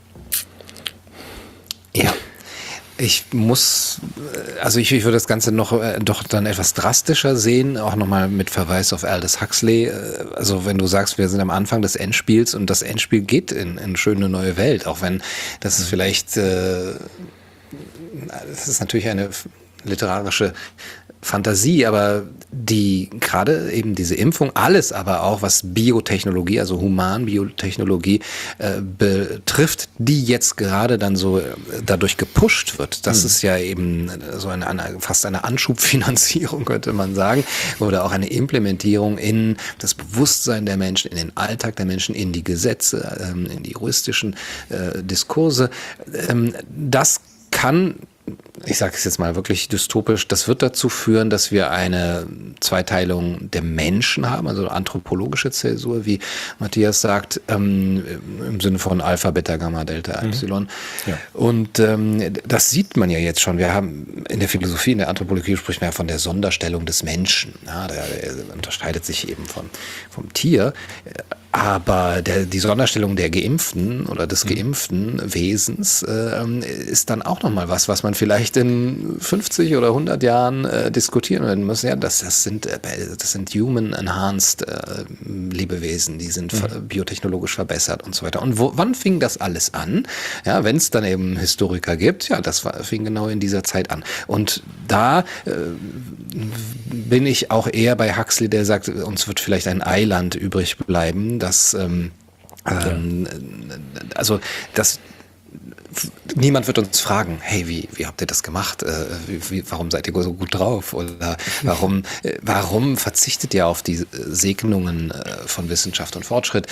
Ja, ich würde das Ganze noch doch dann etwas drastischer sehen, auch nochmal mit Verweis auf Aldous Huxley. Also wenn du sagst, wir sind am Anfang des Endspiels und das Endspiel geht in eine schöne neue Welt, auch wenn das vielleicht, das ist natürlich eine literarische Fantasie, aber gerade eben diese Impfung, alles aber auch, was Biotechnologie, also Humanbiotechnologie betrifft, die jetzt gerade dann so dadurch gepusht wird. Das ist ja eben so fast eine Anschubfinanzierung, könnte man sagen, oder auch eine Implementierung in das Bewusstsein der Menschen, in den Alltag der Menschen, in die Gesetze, in die juristischen Diskurse. Das kann, ich sage es jetzt mal wirklich dystopisch, das wird dazu führen, dass wir eine Zweiteilung der Menschen haben, also anthropologische Zäsur, wie Matthias sagt, im Sinne von Alpha, Beta, Gamma, Delta, Epsilon. Ja. Und das sieht man ja jetzt schon. Wir haben in der Philosophie, in der Anthropologie spricht man ja von der Sonderstellung des Menschen. Ja, der unterscheidet sich eben vom Tier. Aber die Sonderstellung der Geimpften oder des geimpften Wesens ist dann auch nochmal was man vielleicht in 50 oder 100 Jahren diskutieren werden muss. Ja, das sind human-enhanced Lebewesen, die sind biotechnologisch verbessert und so weiter. Und wann fing das alles an? Ja, wenn es dann eben Historiker gibt, ja, fing genau in dieser Zeit an. Und da bin ich auch eher bei Huxley, der sagt, uns wird vielleicht ein Eiland übrig bleiben, niemand wird uns fragen, hey, wie habt ihr das gemacht? Warum seid ihr so gut drauf? Oder warum verzichtet ihr auf die Segnungen von Wissenschaft und Fortschritt?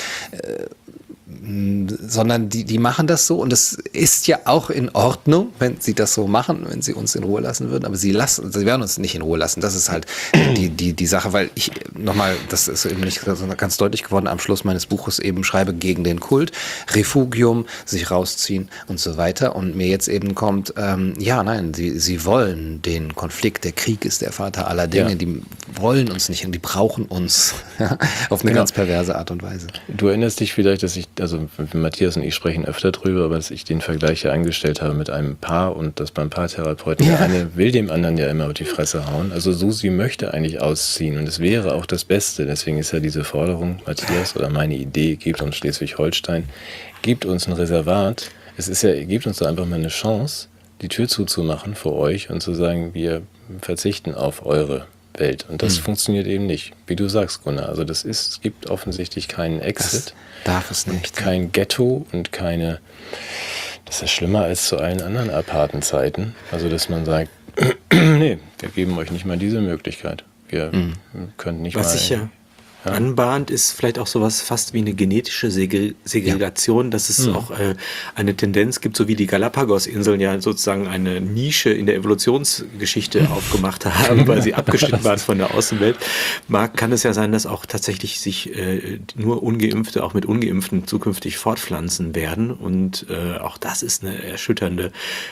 Sondern die machen das so und es ist ja auch in Ordnung, wenn sie das so machen, wenn sie uns in Ruhe lassen würden, aber sie werden uns nicht in Ruhe lassen. Das ist halt die Sache, weil ich nochmal, das ist eben nicht ganz deutlich geworden, am Schluss meines Buches eben schreibe gegen den Kult, Refugium, sich rausziehen und so weiter und mir jetzt eben kommt, sie wollen den Konflikt, der Krieg ist der Vater aller Dinge, die wollen uns nicht und die brauchen uns auf eine ganz perverse Art und Weise. Du erinnerst dich vielleicht, dass Matthias und ich sprechen öfter drüber, aber dass ich den Vergleich ja angestellt habe mit einem Paar und dass beim Paartherapeuten der eine will dem anderen ja immer auf die Fresse hauen. Also Susi möchte eigentlich ausziehen und es wäre auch das Beste. Deswegen ist ja diese Forderung, Matthias, oder meine Idee, gebt uns Schleswig-Holstein, gebt uns ein Reservat. Gebt uns da einfach mal eine Chance, die Tür zuzumachen vor euch und zu sagen, wir verzichten auf eure Welt. Und das funktioniert eben nicht, wie du sagst, Gunnar. Also es gibt offensichtlich keinen Exit. Das darf es nicht. Kein Ghetto und das ist schlimmer als zu allen anderen aparten Zeiten. Also, dass man sagt, nee, wir geben euch nicht mal diese Möglichkeit. Wir können nicht Was ich anbahnt, ist vielleicht auch sowas fast wie eine genetische Segregation, dass es auch eine Tendenz gibt, so wie die Galapagos-Inseln ja sozusagen eine Nische in der Evolutionsgeschichte aufgemacht haben, weil sie abgeschnitten waren von der Außenwelt. Kann es ja sein, dass auch tatsächlich sich nur Ungeimpfte auch mit Ungeimpften zukünftig fortpflanzen werden und auch das ist eine erschütternde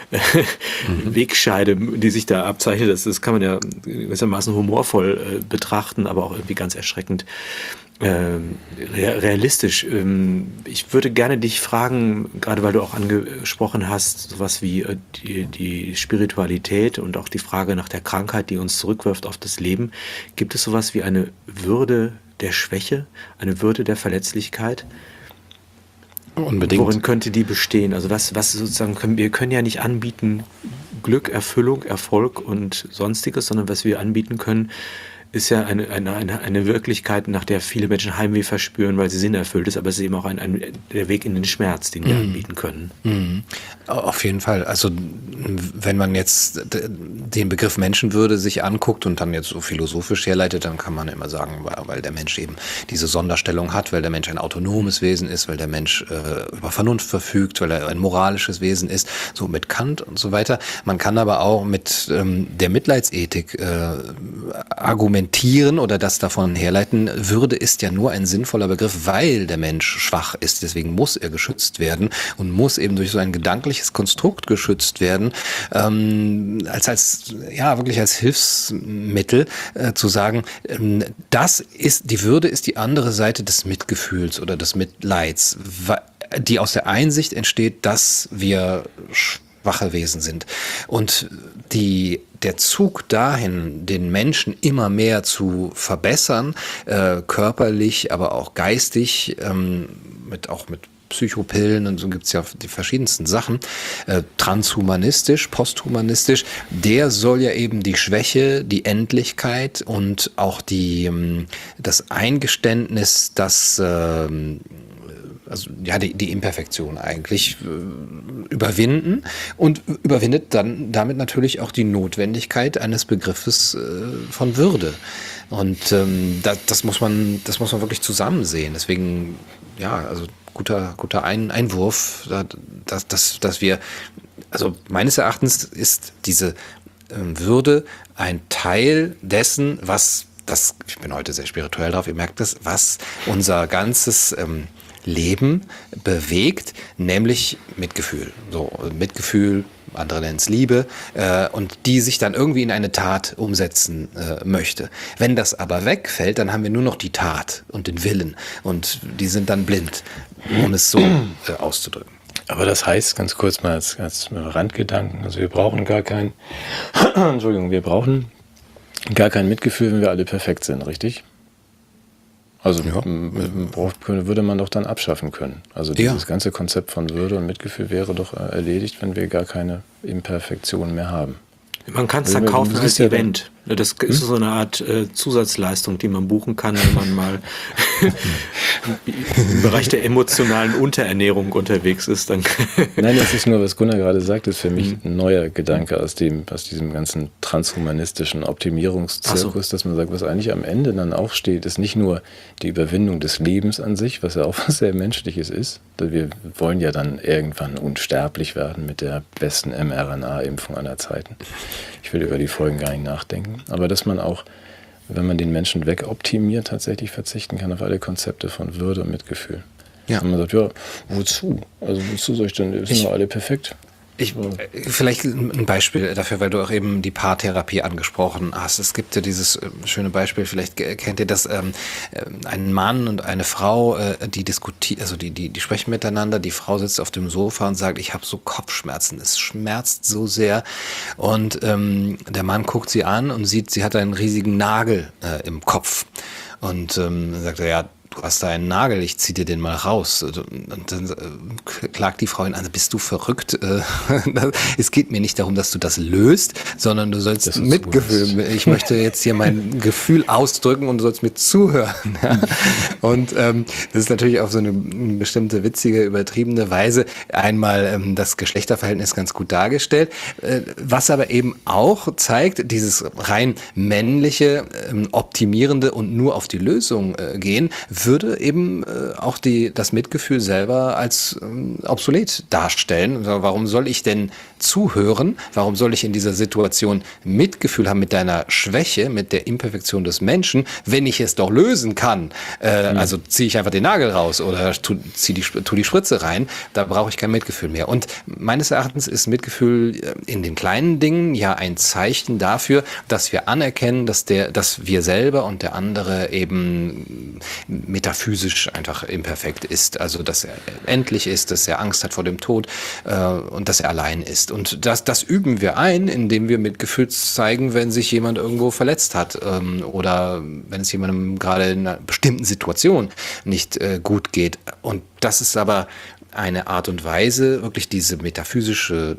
Wegscheide, die sich da abzeichnet. Das kann man ja gewissermaßen humorvoll betrachten, aber auch irgendwie ganz erschreckend realistisch. Ich würde gerne dich fragen, gerade weil du auch angesprochen hast, sowas wie die Spiritualität und auch die Frage nach der Krankheit, die uns zurückwirft auf das Leben. Gibt es sowas wie eine Würde der Schwäche, eine Würde der Verletzlichkeit? Unbedingt. Worin könnte die bestehen? Also was sozusagen wir können ja nicht anbieten Glück, Erfüllung, Erfolg und Sonstiges, sondern was wir anbieten können, ist ja eine Wirklichkeit, nach der viele Menschen Heimweh verspüren, weil sie sinnerfüllt ist, aber es ist eben auch der Weg in den Schmerz, den wir anbieten können. Auf jeden Fall. Also wenn man jetzt den Begriff Menschenwürde sich anguckt und dann jetzt so philosophisch herleitet, dann kann man immer sagen, weil der Mensch eben diese Sonderstellung hat, weil der Mensch ein autonomes Wesen ist, weil der Mensch über Vernunft verfügt, weil er ein moralisches Wesen ist, so mit Kant und so weiter. Man kann aber auch mit der Mitleidsethik argumentieren oder das davon herleiten, Würde ist ja nur ein sinnvoller Begriff, weil der Mensch schwach ist. Deswegen muss er geschützt werden und muss eben durch so ein gedankliches Konstrukt geschützt werden, wirklich als Hilfsmittel zu sagen, die Würde ist die andere Seite des Mitgefühls oder des Mitleids, die aus der Einsicht entsteht, dass wir schwache Wesen sind. Und der Zug dahin, den Menschen immer mehr zu verbessern, körperlich, aber auch geistig, mit Psychopillen und so gibt es ja die verschiedensten Sachen. Transhumanistisch, posthumanistisch, der soll ja eben die Schwäche, die Endlichkeit und auch das Eingeständnis, dass die Imperfektion eigentlich überwinden und überwindet dann damit natürlich auch die Notwendigkeit eines Begriffes von Würde. Und das muss man wirklich zusammen sehen. Deswegen, ja, also guter Einwurf, dass wir, also meines Erachtens ist diese Würde ein Teil dessen, ich bin heute sehr spirituell drauf, ihr merkt das, was unser ganzes Leben bewegt, nämlich Mitgefühl. So, Mitgefühl, andere nennen es Liebe, und die sich dann irgendwie in eine Tat umsetzen möchte. Wenn das aber wegfällt, dann haben wir nur noch die Tat und den Willen und die sind dann blind, um es so auszudrücken. Aber das heißt, ganz kurz mal als Randgedanken, also wir brauchen gar kein Mitgefühl, wenn wir alle perfekt sind, richtig? Also würde man doch dann abschaffen können. Also dieses ganze Konzept von Würde und Mitgefühl wäre doch erledigt, wenn wir gar keine Imperfektionen mehr haben. Man kann es dann kaufen als Event. Das ist so eine Art Zusatzleistung, die man buchen kann, wenn man mal im Bereich der emotionalen Unterernährung unterwegs ist. Dann Nein, das ist nur, was Gunnar gerade sagt, ist für mich ein neuer Gedanke aus diesem ganzen transhumanistischen Optimierungszirkus, dass man sagt, was eigentlich am Ende dann auch steht, ist nicht nur die Überwindung des Lebens an sich, was ja auch was sehr Menschliches ist. Wir wollen ja dann irgendwann unsterblich werden mit der besten mRNA-Impfung aller Zeiten. Ich will über die Folgen gar nicht nachdenken. Aber dass man auch, wenn man den Menschen wegoptimiert, tatsächlich verzichten kann auf alle Konzepte von Würde und Mitgefühl. Ja. Und man sagt, ja, wozu? Also wozu soll ich denn, sind wir alle perfekt? Vielleicht ein Beispiel dafür, weil du auch eben die Paartherapie angesprochen hast. Es gibt ja dieses schöne Beispiel, vielleicht kennt ihr das, ein Mann und eine Frau, die diskutieren, also die sprechen miteinander, die Frau sitzt auf dem Sofa und sagt, ich habe so Kopfschmerzen, es schmerzt so sehr. Und der Mann guckt sie an und sieht, sie hat einen riesigen Nagel im Kopf. Und dann sagt er, ja, du hast da einen Nagel, ich zieh dir den mal raus. Und dann klagt die Frau ihn an, bist du verrückt? Es geht mir nicht darum, dass du das löst, sondern du sollst Mitgefühl. Ich möchte jetzt hier mein Gefühl ausdrücken und du sollst mir zuhören. Und das ist natürlich auf so eine bestimmte witzige, übertriebene Weise einmal das Geschlechterverhältnis ganz gut dargestellt. Was aber eben auch zeigt, dieses rein männliche, optimierende und nur auf die Lösung gehen, würde eben auch das Mitgefühl selber als obsolet darstellen. Warum soll ich denn zuhören? Warum soll ich in dieser Situation Mitgefühl haben mit deiner Schwäche, mit der Imperfektion des Menschen, wenn ich es doch lösen kann? Also ziehe ich einfach den Nagel raus oder tu die Spritze rein. Da brauche ich kein Mitgefühl mehr. Und meines Erachtens ist Mitgefühl in den kleinen Dingen ja ein Zeichen dafür, dass wir anerkennen, dass wir selber und der andere eben metaphysisch einfach imperfekt ist. Also, dass er endlich ist, dass er Angst hat vor dem Tod und dass er allein ist. Und das üben wir ein, indem wir Mitgefühl zeigen, wenn sich jemand irgendwo verletzt hat oder wenn es jemandem gerade in einer bestimmten Situation nicht gut geht. Und das ist aber eine Art und Weise, wirklich diese metaphysische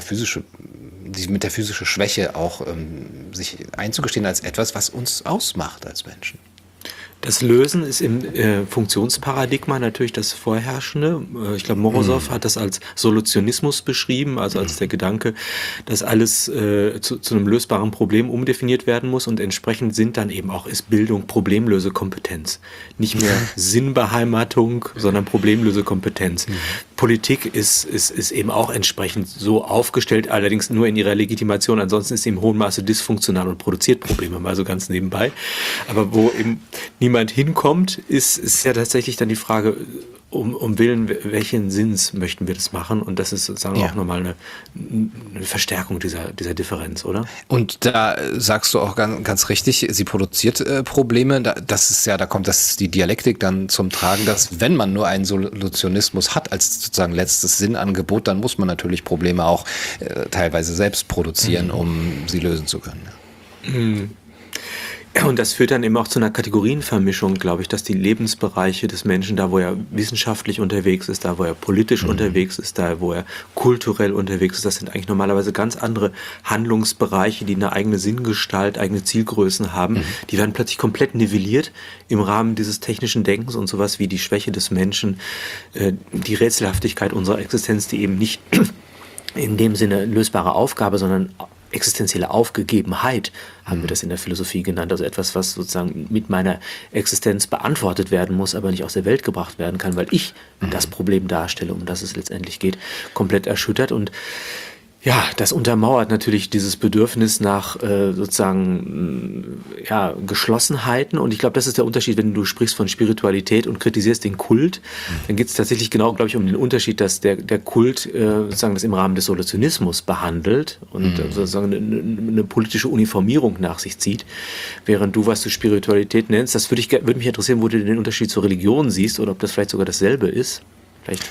Schwäche auch sich einzugestehen als etwas, was uns ausmacht als Menschen. Das Lösen ist im Funktionsparadigma natürlich das Vorherrschende. Ich glaube, Morosow hat das als Solutionismus beschrieben, also als der Gedanke, dass alles zu einem lösbaren Problem umdefiniert werden muss und entsprechend ist Bildung Problemlösekompetenz. Nicht mehr Sinnbeheimatung, sondern Problemlösekompetenz. Politik ist eben auch entsprechend so aufgestellt, allerdings nur in ihrer Legitimation. Ansonsten ist sie im hohen Maße dysfunktional und produziert Probleme, mal so ganz nebenbei. Aber wo eben niemand hinkommt, ist ja tatsächlich dann die Frage, um Willen welchen Sinns möchten wir das machen? Und das ist sozusagen auch nochmal eine Verstärkung dieser Differenz, oder? Und da sagst du auch ganz richtig, sie produziert Probleme. Da kommt die Dialektik dann zum Tragen, dass wenn man nur einen Solutionismus hat als sozusagen letztes Sinnangebot, dann muss man natürlich Probleme auch teilweise selbst produzieren, um sie lösen zu können. Und das führt dann eben auch zu einer Kategorienvermischung, glaube ich, dass die Lebensbereiche des Menschen, da wo er wissenschaftlich unterwegs ist, da wo er politisch unterwegs ist, da wo er kulturell unterwegs ist, das sind eigentlich normalerweise ganz andere Handlungsbereiche, die eine eigene Sinngestalt, eigene Zielgrößen haben. Die werden plötzlich komplett nivelliert im Rahmen dieses technischen Denkens und sowas wie die Schwäche des Menschen, die Rätselhaftigkeit unserer Existenz, die eben nicht in dem Sinne lösbare Aufgabe, sondern existenzielle Aufgegebenheit, haben wir das in der Philosophie genannt. Also etwas, was sozusagen mit meiner Existenz beantwortet werden muss, aber nicht aus der Welt gebracht werden kann, weil ich das Problem darstelle, um das es letztendlich geht, komplett erschüttert. Und ja, das untermauert natürlich dieses Bedürfnis nach sozusagen Geschlossenheiten. Und ich glaube, das ist der Unterschied, wenn du sprichst von Spiritualität und kritisierst den Kult, dann geht es tatsächlich genau, glaube ich, um den Unterschied, dass der Kult sozusagen das im Rahmen des Solutionismus behandelt und sozusagen eine politische Uniformierung nach sich zieht, während du, was du Spiritualität nennst, das würde mich interessieren, wo du den Unterschied zur Religion siehst oder ob das vielleicht sogar dasselbe ist. Vielleicht.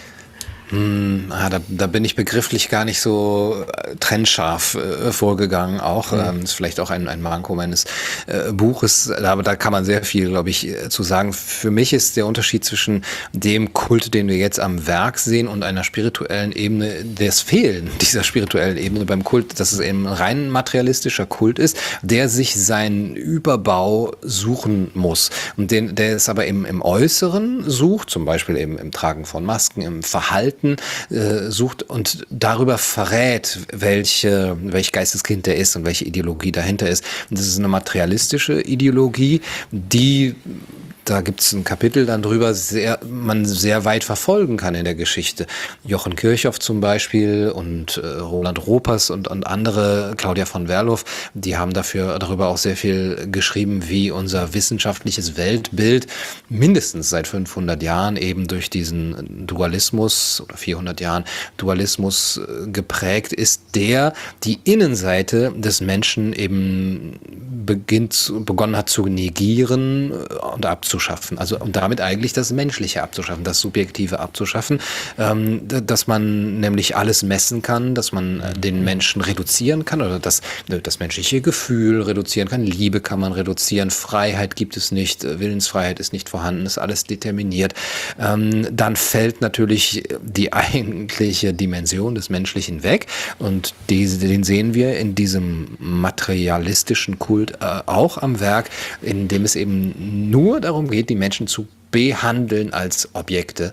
Da bin ich begrifflich gar nicht so trennscharf vorgegangen auch. Ist vielleicht auch ein Manko meines Buches, aber da kann man sehr viel, glaube ich, zu sagen. Für mich ist der Unterschied zwischen dem Kult, den wir jetzt am Werk sehen, und einer spirituellen Ebene, das Fehlen dieser spirituellen Ebene beim Kult, dass es eben ein rein materialistischer Kult ist, der sich seinen Überbau suchen muss. Und der es aber eben im Äußeren sucht, zum Beispiel eben im Tragen von Masken, im Verhalten, sucht und darüber verrät, welch Geisteskind der ist und welche Ideologie dahinter ist. Und das ist eine materialistische Ideologie, die, da gibt es ein Kapitel dann drüber, man sehr weit verfolgen kann in der Geschichte. Jochen Kirchhoff zum Beispiel und Roland Ropers und andere, Claudia von Werlow, die haben darüber auch sehr viel geschrieben, wie unser wissenschaftliches Weltbild mindestens seit 500 Jahren eben durch diesen Dualismus oder 400 Jahren Dualismus geprägt ist, der die Innenseite des Menschen eben begonnen hat zu negieren und abzuschaffen. Also und damit eigentlich das Menschliche abzuschaffen, das Subjektive abzuschaffen, dass man nämlich alles messen kann, dass man den Menschen reduzieren kann oder das menschliche Gefühl reduzieren kann, Liebe kann man reduzieren, Freiheit gibt es nicht, Willensfreiheit ist nicht vorhanden, ist alles determiniert. Dann fällt natürlich die eigentliche Dimension des Menschlichen weg und den sehen wir in diesem materialistischen Kult auch am Werk, in dem es eben nur darum geht, die Menschen zu behandeln als Objekte,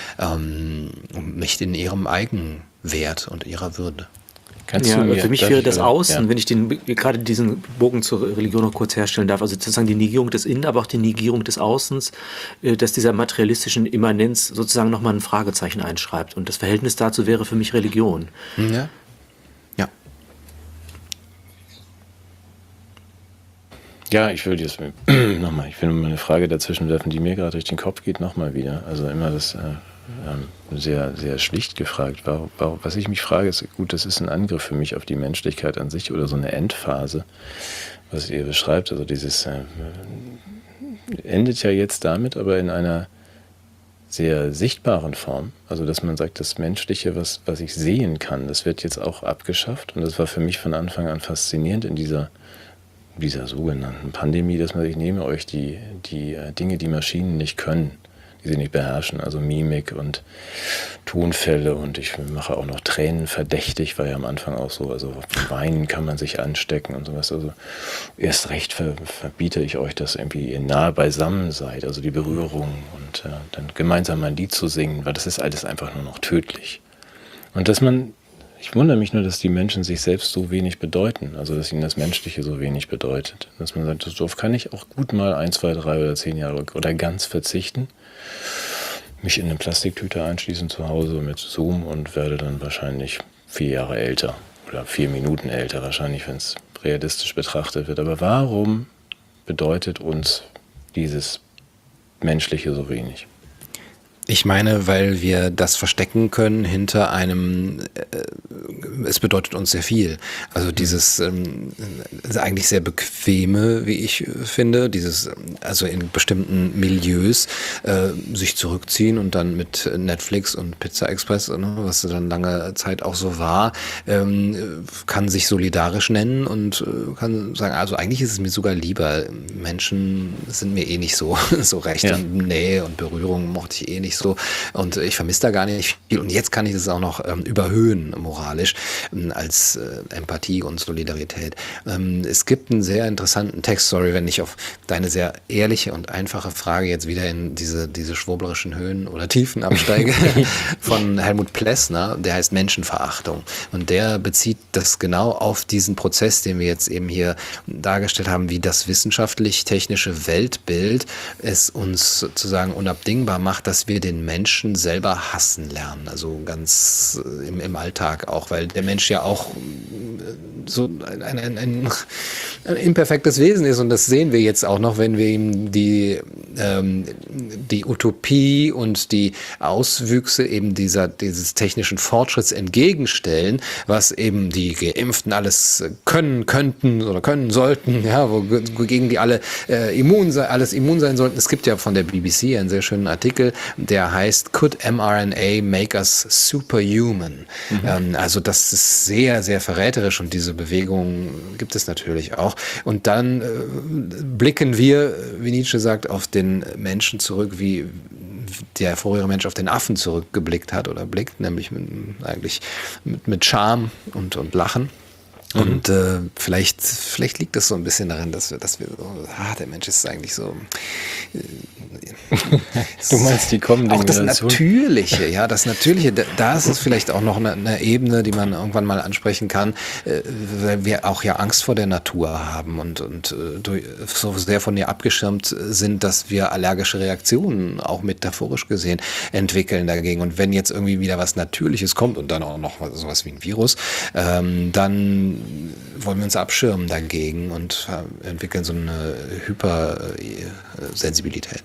nicht in ihrem Eigenwert und ihrer Würde. Für mich wäre das Außen, wenn ich gerade diesen Bogen zur Religion noch kurz herstellen darf, also sozusagen die Negierung des Innen, aber auch die Negierung des Außens, dass dieser materialistischen Immanenz sozusagen nochmal ein Fragezeichen einschreibt. Und das Verhältnis dazu wäre für mich Religion. Ja. Ja, ich will mal eine Frage dazwischen werfen, die mir gerade durch den Kopf geht, nochmal wieder. Also immer das sehr, sehr schlicht gefragt. Was ich mich frage, ist, gut, das ist ein Angriff für mich auf die Menschlichkeit an sich oder so eine Endphase, was ihr beschreibt. Also dieses endet ja jetzt damit, aber in einer sehr sichtbaren Form. Also dass man sagt, das Menschliche, was ich sehen kann, das wird jetzt auch abgeschafft. Und das war für mich von Anfang an faszinierend in dieser sogenannten Pandemie, dass man sagt, ich nehme euch die Dinge, die Maschinen nicht können, die sie nicht beherrschen, also Mimik und Tonfälle, und ich mache auch noch Tränen verdächtig, war ja am Anfang auch so, also Weinen kann man sich anstecken und sowas, also erst recht verbiete ich euch, dass irgendwie ihr nahe beisammen seid, also die Berührung und dann gemeinsam ein Lied zu singen, weil das ist alles einfach nur noch tödlich. Und ich wundere mich nur, dass die Menschen sich selbst so wenig bedeuten, also dass ihnen das Menschliche so wenig bedeutet. Dass man sagt, darauf kann ich auch gut mal 1, 2, 3 oder 10 Jahre oder ganz verzichten, mich in eine Plastiktüte einschließen zu Hause mit Zoom und werde dann wahrscheinlich 4 Jahre älter oder 4 Minuten älter wahrscheinlich, wenn es realistisch betrachtet wird. Aber warum bedeutet uns dieses Menschliche so wenig? Ich meine, weil wir das verstecken können hinter einem, es bedeutet uns sehr viel. Also dieses eigentlich sehr bequeme, wie ich finde, dieses, also in bestimmten Milieus sich zurückziehen und dann mit Netflix und Pizza Express, ne, was dann lange Zeit auch so war, kann sich solidarisch nennen und kann sagen, also eigentlich ist es mir sogar lieber, Menschen sind mir eh nicht so recht, Ja. und Nähe und Berührung mochte ich eh nicht so und ich vermisse da gar nicht viel und jetzt kann ich das auch noch überhöhen moralisch als Empathie und Solidarität. Es gibt einen sehr interessanten Text, sorry, wenn ich auf deine sehr ehrliche und einfache Frage jetzt wieder in diese schwurblerischen Höhen oder Tiefen absteige, von Helmut Plessner, der heißt Menschenverachtung und der bezieht das genau auf diesen Prozess, den wir jetzt eben hier dargestellt haben, wie das wissenschaftlich-technische Weltbild es uns sozusagen unabdingbar macht, dass wir den Menschen selber hassen lernen, also ganz im Alltag auch, weil der Mensch ja auch so ein imperfektes Wesen ist und das sehen wir jetzt auch noch, wenn wir ihm die Utopie und die Auswüchse eben dieses technischen Fortschritts entgegenstellen, was eben die Geimpften alles können könnten oder können sollten, ja, wogegen die alle immun sein sollten. Es gibt ja von der BBC einen sehr schönen Artikel, der heißt Could mRNA make us superhuman? Also das ist sehr, sehr verräterisch und diese Bewegung gibt es natürlich auch. Und dann blicken wir, wie Nietzsche sagt, auf den Menschen zurück, wie der vorherige Mensch auf den Affen zurückgeblickt hat oder blickt, nämlich mit Scham und Lachen. Und vielleicht liegt das so ein bisschen darin, dass wir der Mensch ist eigentlich so. Du meinst die kommende auch das Generation? Natürliche, da ist es vielleicht auch noch eine Ebene, die man irgendwann mal ansprechen kann, weil wir auch ja Angst vor der Natur haben und so sehr von ihr abgeschirmt sind, dass wir allergische Reaktionen, auch metaphorisch gesehen, entwickeln dagegen. Und wenn jetzt irgendwie wieder was Natürliches kommt und dann auch noch sowas wie ein Virus, dann wollen wir uns abschirmen dagegen und entwickeln so eine Hypersensibilität.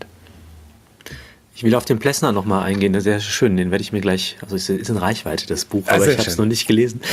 Ich will auf den Plessner nochmal eingehen, sehr schön, den werde ich mir gleich, also es ist in Reichweite das Buch, aber ich habe es noch nicht gelesen.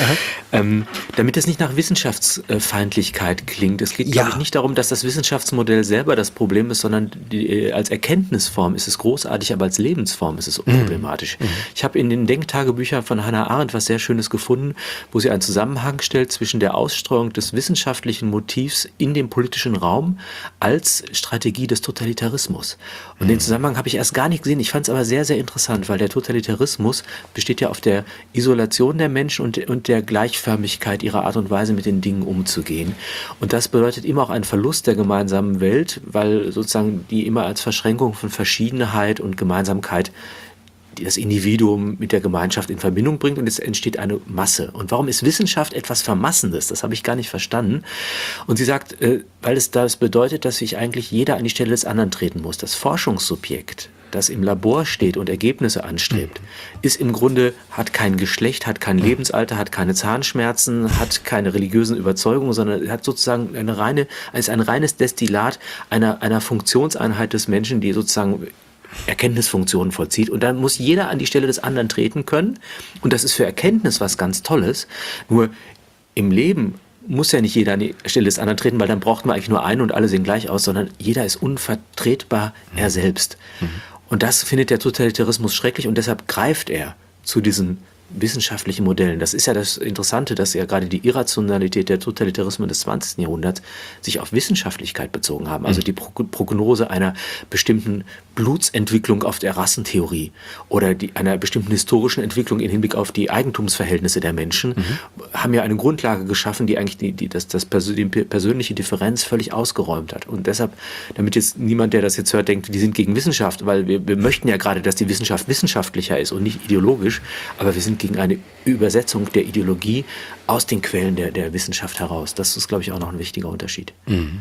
Damit es nicht nach Wissenschaftsfeindlichkeit klingt. Es geht, glaube ich, nicht darum, dass das Wissenschaftsmodell selber das Problem ist, sondern als Erkenntnisform ist es großartig, aber als Lebensform ist es unproblematisch. Ich habe in den Denktagebüchern von Hannah Arendt was sehr Schönes gefunden, wo sie einen Zusammenhang stellt zwischen der Ausstreuung des wissenschaftlichen Motivs in dem politischen Raum als Strategie des Totalitarismus. Und den Zusammenhang habe ich erst gar nicht gesehen. Ich fand es aber sehr, sehr interessant, weil der Totalitarismus besteht ja auf der Isolation der Menschen und der Gleichförmigkeit ihrer Art und Weise, mit den Dingen umzugehen. Und das bedeutet immer auch einen Verlust der gemeinsamen Welt, weil sozusagen die immer als Verschränkung von Verschiedenheit und Gemeinsamkeit das Individuum mit der Gemeinschaft in Verbindung bringt und es entsteht eine Masse. Und warum ist Wissenschaft etwas Vermassendes? Das habe ich gar nicht verstanden. Und sie sagt, weil es das bedeutet, dass sich eigentlich jeder an die Stelle des anderen treten muss. Das Forschungssubjekt, das im Labor steht und Ergebnisse anstrebt, ist im Grunde, hat kein Geschlecht, hat kein Lebensalter, hat keine Zahnschmerzen, hat keine religiösen Überzeugungen, sondern hat sozusagen ist ein reines Destillat einer Funktionseinheit des Menschen, die sozusagen Erkenntnisfunktionen vollzieht. Und dann muss jeder an die Stelle des anderen treten können. Und das ist für Erkenntnis was ganz Tolles. Nur im Leben muss ja nicht jeder an die Stelle des anderen treten, weil dann braucht man eigentlich nur einen und alle sehen gleich aus, sondern jeder ist unvertretbar er selbst. Und das findet der Totalitarismus schrecklich und deshalb greift er zu diesen wissenschaftlichen Modellen. Das ist ja das Interessante, dass ja gerade die Irrationalität der Totalitarismen des 20. Jahrhunderts sich auf Wissenschaftlichkeit bezogen haben. Also die Prognose einer bestimmten Blutsentwicklung auf der Rassentheorie oder einer bestimmten historischen Entwicklung im Hinblick auf die Eigentumsverhältnisse der Menschen haben ja eine Grundlage geschaffen, die eigentlich die persönliche Differenz völlig ausgeräumt hat. Und deshalb, damit jetzt niemand, der das jetzt hört, denkt, die sind gegen Wissenschaft, weil wir möchten ja gerade, dass die Wissenschaft wissenschaftlicher ist und nicht ideologisch, aber wir sind gegen eine Übersetzung der Ideologie aus den Quellen der Wissenschaft heraus. Das ist, glaube ich, auch noch ein wichtiger Unterschied.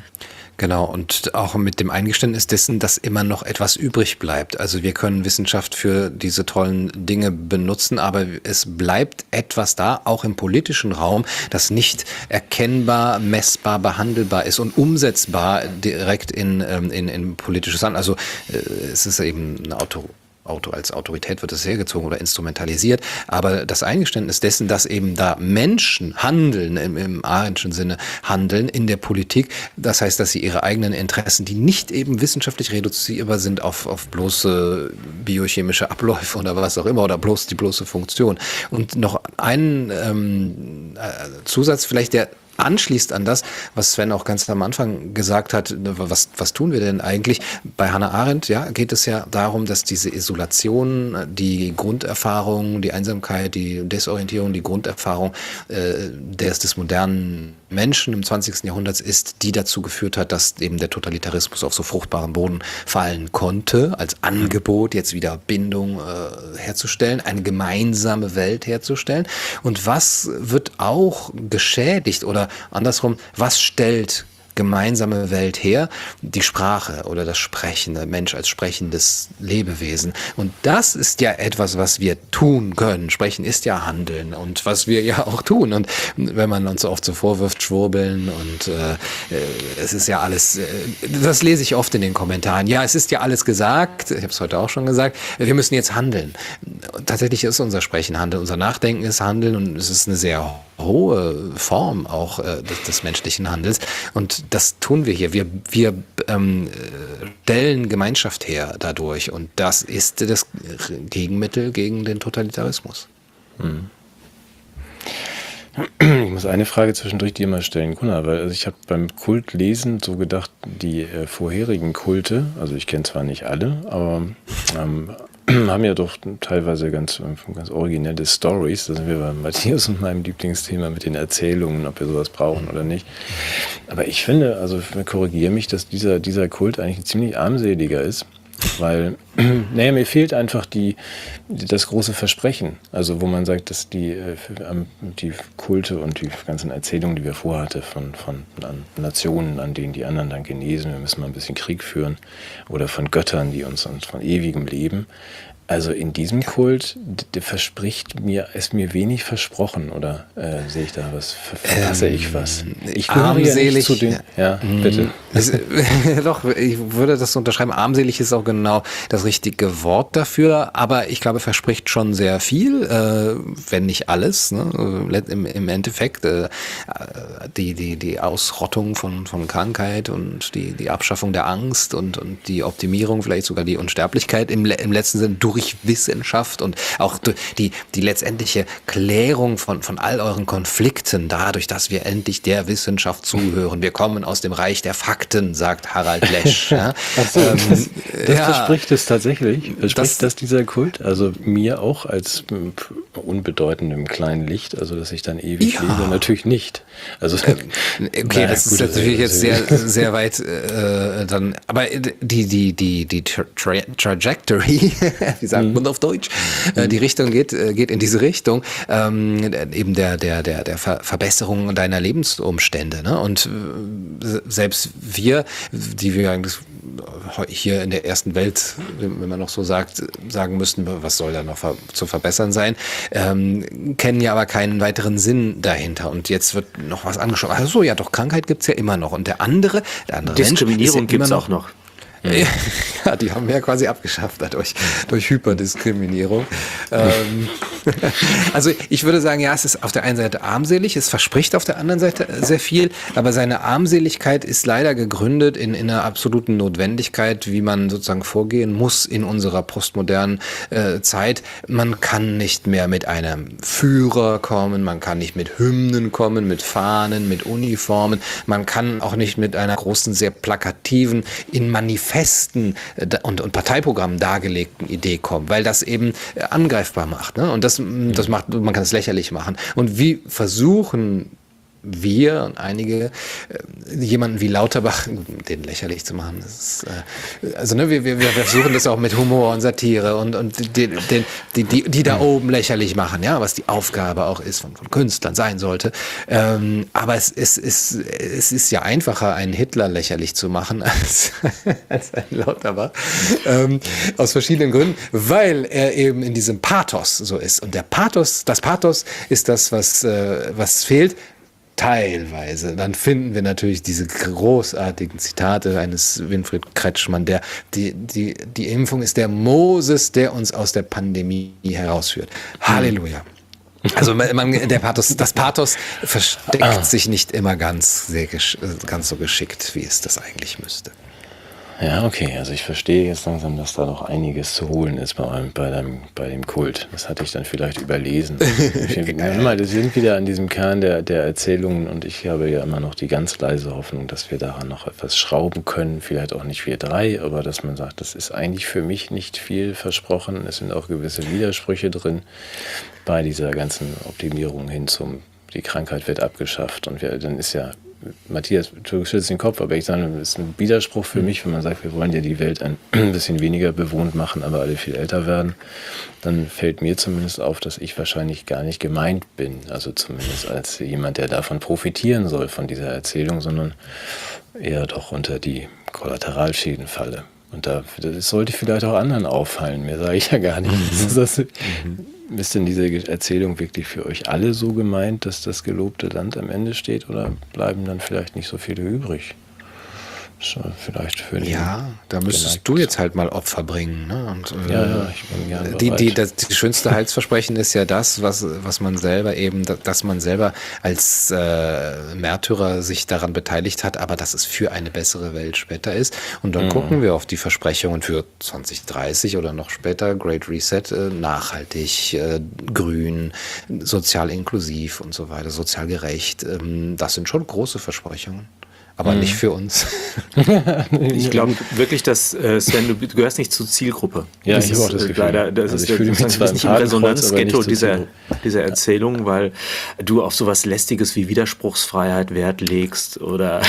Genau, und auch mit dem Eingeständnis dessen, dass immer noch etwas übrig bleibt. Also wir können Wissenschaft für diese tollen Dinge benutzen, aber es bleibt etwas da, auch im politischen Raum, das nicht erkennbar, messbar, behandelbar ist und umsetzbar direkt in politisches Handeln. Also es ist eben eine als Autorität wird es hergezogen oder instrumentalisiert, aber das Eingeständnis dessen, dass eben da Menschen handeln, im Arendtschen Sinne handeln in der Politik, das heißt, dass sie ihre eigenen Interessen, die nicht eben wissenschaftlich reduzierbar sind auf bloße biochemische Abläufe oder was auch immer oder die bloße Funktion. Und noch einen Zusatz vielleicht, der anschließt an das, was Sven auch ganz am Anfang gesagt hat, was tun wir denn eigentlich? Bei Hannah Arendt, ja, geht es ja darum, dass diese Isolation, die Grunderfahrung, die Einsamkeit, die Desorientierung, die Grunderfahrung des modernen Menschen im 20. Jahrhundert ist, die dazu geführt hat, dass eben der Totalitarismus auf so fruchtbaren Boden fallen konnte, als Angebot jetzt wieder Bindung herzustellen, eine gemeinsame Welt herzustellen. Und was wird auch geschädigt oder andersrum, was stellt gemeinsame Welt her? Die Sprache oder das Sprechen, der Mensch als sprechendes Lebewesen. Und das ist ja etwas, was wir tun können. Sprechen ist ja Handeln und was wir ja auch tun. Und wenn man uns oft so vorwirft, schwurbeln und es ist ja alles, das lese ich oft in den Kommentaren. Ja, es ist ja alles gesagt, ich habe es heute auch schon gesagt, wir müssen jetzt handeln. Und tatsächlich ist unser Sprechen Handeln, unser Nachdenken ist Handeln und es ist eine sehr hohe Form auch des menschlichen Handels. Und das tun wir hier. Wir stellen Gemeinschaft her dadurch. Und das ist das Gegenmittel gegen den Totalitarismus. Ich muss eine Frage zwischendurch dir mal stellen, Gunnar, weil also ich habe beim Kultlesen so gedacht, die vorherigen Kulte, also ich kenne zwar nicht alle, aber haben ja doch teilweise ganz originelle Stories. Da sind wir bei Matthias und meinem Lieblingsthema mit den Erzählungen, ob wir sowas brauchen oder nicht. Aber ich finde, also korrigiere mich, dass dieser Kult eigentlich ein ziemlich armseliger ist, weil, mir fehlt einfach das große Versprechen. Also wo man sagt, dass die Kulte und die ganzen Erzählungen, die wir vorhatten von Nationen, an denen die anderen dann genesen, wir müssen mal ein bisschen Krieg führen, oder von Göttern, die uns von ewigem Leben. Also in diesem Kult ist mir wenig versprochen, oder sehe ich da was, verpasse ich was? Ich armselig zu den, ja, bitte. Doch, ich würde das unterschreiben. Armselig ist auch genau das richtige Wort dafür, aber ich glaube, verspricht schon sehr viel, wenn nicht alles. Ne? Im Endeffekt die Ausrottung von Krankheit und die Abschaffung der Angst und die Optimierung, vielleicht sogar die Unsterblichkeit im letzten Sinne durch Wissenschaft und auch die letztendliche Klärung von all euren Konflikten dadurch, dass wir endlich der Wissenschaft zuhören. Wir kommen aus dem Reich der Fakten, sagt Harald Lesch. Ja? Ach so, das verspricht es tatsächlich. Verspricht das dieser Kult? Also mir auch als unbedeutendem kleinen Licht, also dass ich dann ewig lebe, natürlich nicht. Also okay, das ist natürlich jetzt sehr, sehr weit dann, aber die Trajectory, wie sagt man auf Deutsch, die Richtung geht in diese Richtung, eben der Verbesserung deiner Lebensumstände. Ne? Und selbst wir, die wir eigentlich hier in der ersten Welt, wenn man noch so sagen müssten, was soll da noch zu verbessern sein, kennen ja aber keinen weiteren Sinn dahinter. Und jetzt wird noch was angeschaut. Ach so, ja doch, Krankheit gibt's ja immer noch. Und der andere Diskriminierung Mensch gibt's auch noch. Ja, die haben wir ja quasi abgeschafft durch Hyperdiskriminierung. Also ich würde sagen, ja, es ist auf der einen Seite armselig, es verspricht auf der anderen Seite sehr viel, aber seine Armseligkeit ist leider gegründet in einer absoluten Notwendigkeit, wie man sozusagen vorgehen muss in unserer postmodernen Zeit. Man kann nicht mehr mit einem Führer kommen, man kann nicht mit Hymnen kommen, mit Fahnen, mit Uniformen, man kann auch nicht mit einer großen, sehr plakativen, in Manifesten und Parteiprogrammen dargelegten Idee kommen, weil das eben angreifbar macht. Ne? Und das macht, man kann es lächerlich machen. Und wie versuchen wir und einige jemanden wie Lauterbach, den lächerlich zu machen. Das ist, wir versuchen das auch mit Humor und Satire und die da oben lächerlich machen, ja, was die Aufgabe auch ist von Künstlern sein sollte. Aber es ist ja einfacher, einen Hitler lächerlich zu machen als einen Lauterbach. Aus verschiedenen Gründen, weil er eben in diesem Pathos so ist. Und das Pathos ist das, was fehlt. teilweise. Dann finden wir natürlich diese großartigen Zitate eines Winfried Kretschmann, der die Impfung ist der Moses, der uns aus der Pandemie herausführt. Halleluja. Also das Pathos versteckt sich nicht immer ganz so geschickt, wie es das eigentlich müsste. Ja, okay, also ich verstehe jetzt langsam, dass da noch einiges zu holen ist bei dem Kult. Das hatte ich dann vielleicht überlesen. Wir sind wieder an diesem Kern der Erzählungen und ich habe ja immer noch die ganz leise Hoffnung, dass wir daran noch etwas schrauben können, vielleicht auch nicht wir drei, aber dass man sagt, das ist eigentlich für mich nicht viel versprochen. Es sind auch gewisse Widersprüche drin bei dieser ganzen Optimierung hin die Krankheit wird abgeschafft und dann ist ja Matthias, du schüttelst den Kopf, aber ich sage, das ist ein Widerspruch für mich, wenn man sagt, wir wollen ja die Welt ein bisschen weniger bewohnt machen, aber alle viel älter werden, dann fällt mir zumindest auf, dass ich wahrscheinlich gar nicht gemeint bin, also zumindest als jemand, der davon profitieren soll, von dieser Erzählung, sondern eher doch unter die Kollateralschäden falle. Und das sollte vielleicht auch anderen auffallen, mehr sage ich ja gar nicht. Ist denn diese Erzählung wirklich für euch alle so gemeint, dass das gelobte Land am Ende steht oder bleiben dann vielleicht nicht so viele übrig? Vielleicht für da müsstest du jetzt halt mal Opfer bringen. Ne? Und, ich bin gerne bereit. Das schönste Heilsversprechen ist ja das, was man selber eben, dass man selber als Märtyrer sich daran beteiligt hat, aber dass es für eine bessere Welt später ist. Und dann gucken wir auf die Versprechungen für 2030 oder noch später, Great Reset, nachhaltig, grün, sozial inklusiv und so weiter, sozial gerecht. Das sind schon große Versprechungen. Aber nicht für uns. Ich glaube wirklich, dass, Sven, du gehörst nicht zur Zielgruppe. Ja, ich habe auch das Gefühl. Leider, das ist nicht im Resonanzghetto dieser Erzählung, weil du auf sowas Lästiges wie Widerspruchsfreiheit Wert legst oder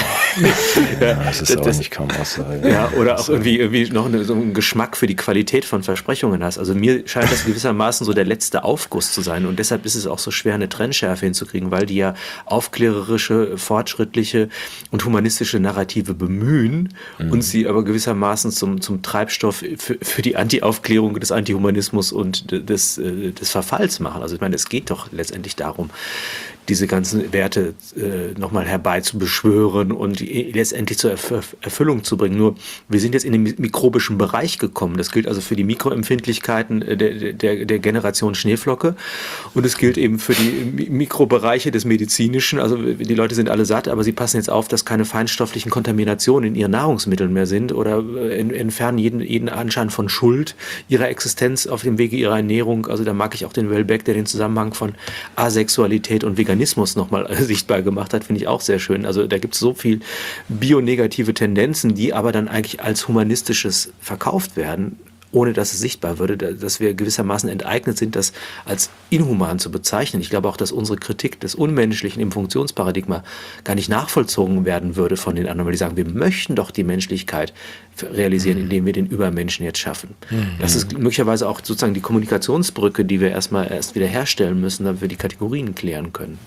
das ist auch nicht kaum Aussage. Ja, oder auch irgendwie noch so einen Geschmack für die Qualität von Versprechungen hast. Also mir scheint das gewissermaßen so der letzte Aufguss zu sein und deshalb ist es auch so schwer, eine Trennschärfe hinzukriegen, weil die ja aufklärerische, fortschrittliche und humanistische Narrative bemühen und sie aber gewissermaßen zum Treibstoff für die Anti-Aufklärung des Antihumanismus und des Verfalls machen. Also ich meine, es geht doch letztendlich darum, diese ganzen Werte nochmal herbeizubeschwören und letztendlich zur Erfüllung zu bringen. Nur, wir sind jetzt in den mikrobischen Bereich gekommen. Das gilt also für die Mikroempfindlichkeiten der Generation Schneeflocke und es gilt eben für die Mikrobereiche des Medizinischen. Also die Leute sind alle satt, aber sie passen jetzt auf, dass keine feinstofflichen Kontaminationen in ihren Nahrungsmitteln mehr sind oder entfernen jeden Anschein von Schuld ihrer Existenz auf dem Wege ihrer Ernährung. Also da mag ich auch den Welbeck, der den Zusammenhang von Asexualität und Veganismus nochmal sichtbar gemacht hat, finde ich auch sehr schön. Also da gibt es so viel bionegative Tendenzen, die aber dann eigentlich als humanistisches verkauft werden, ohne dass es sichtbar würde, dass wir gewissermaßen enteignet sind, das als inhuman zu bezeichnen. Ich glaube auch, dass unsere Kritik des Unmenschlichen im Funktionsparadigma gar nicht nachvollzogen werden würde von den anderen, weil die sagen, wir möchten doch die Menschlichkeit realisieren, indem wir den Übermenschen jetzt schaffen. Das ist möglicherweise auch sozusagen die Kommunikationsbrücke, die wir erst wieder herstellen müssen, damit wir die Kategorien klären können.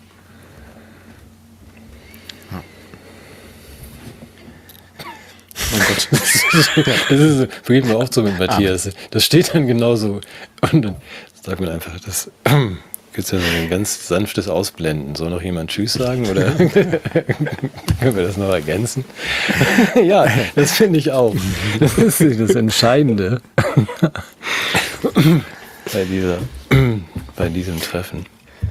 Mein Gott. Das ist, vergeht mir auch so mit Matthias. Das steht dann genauso. Und dann sagt man einfach, das gibt es ja so ein ganz sanftes Ausblenden. Soll noch jemand Tschüss sagen? Oder können wir das noch ergänzen? Ja, das finde ich auch. Das ist das Entscheidende bei diesem Treffen.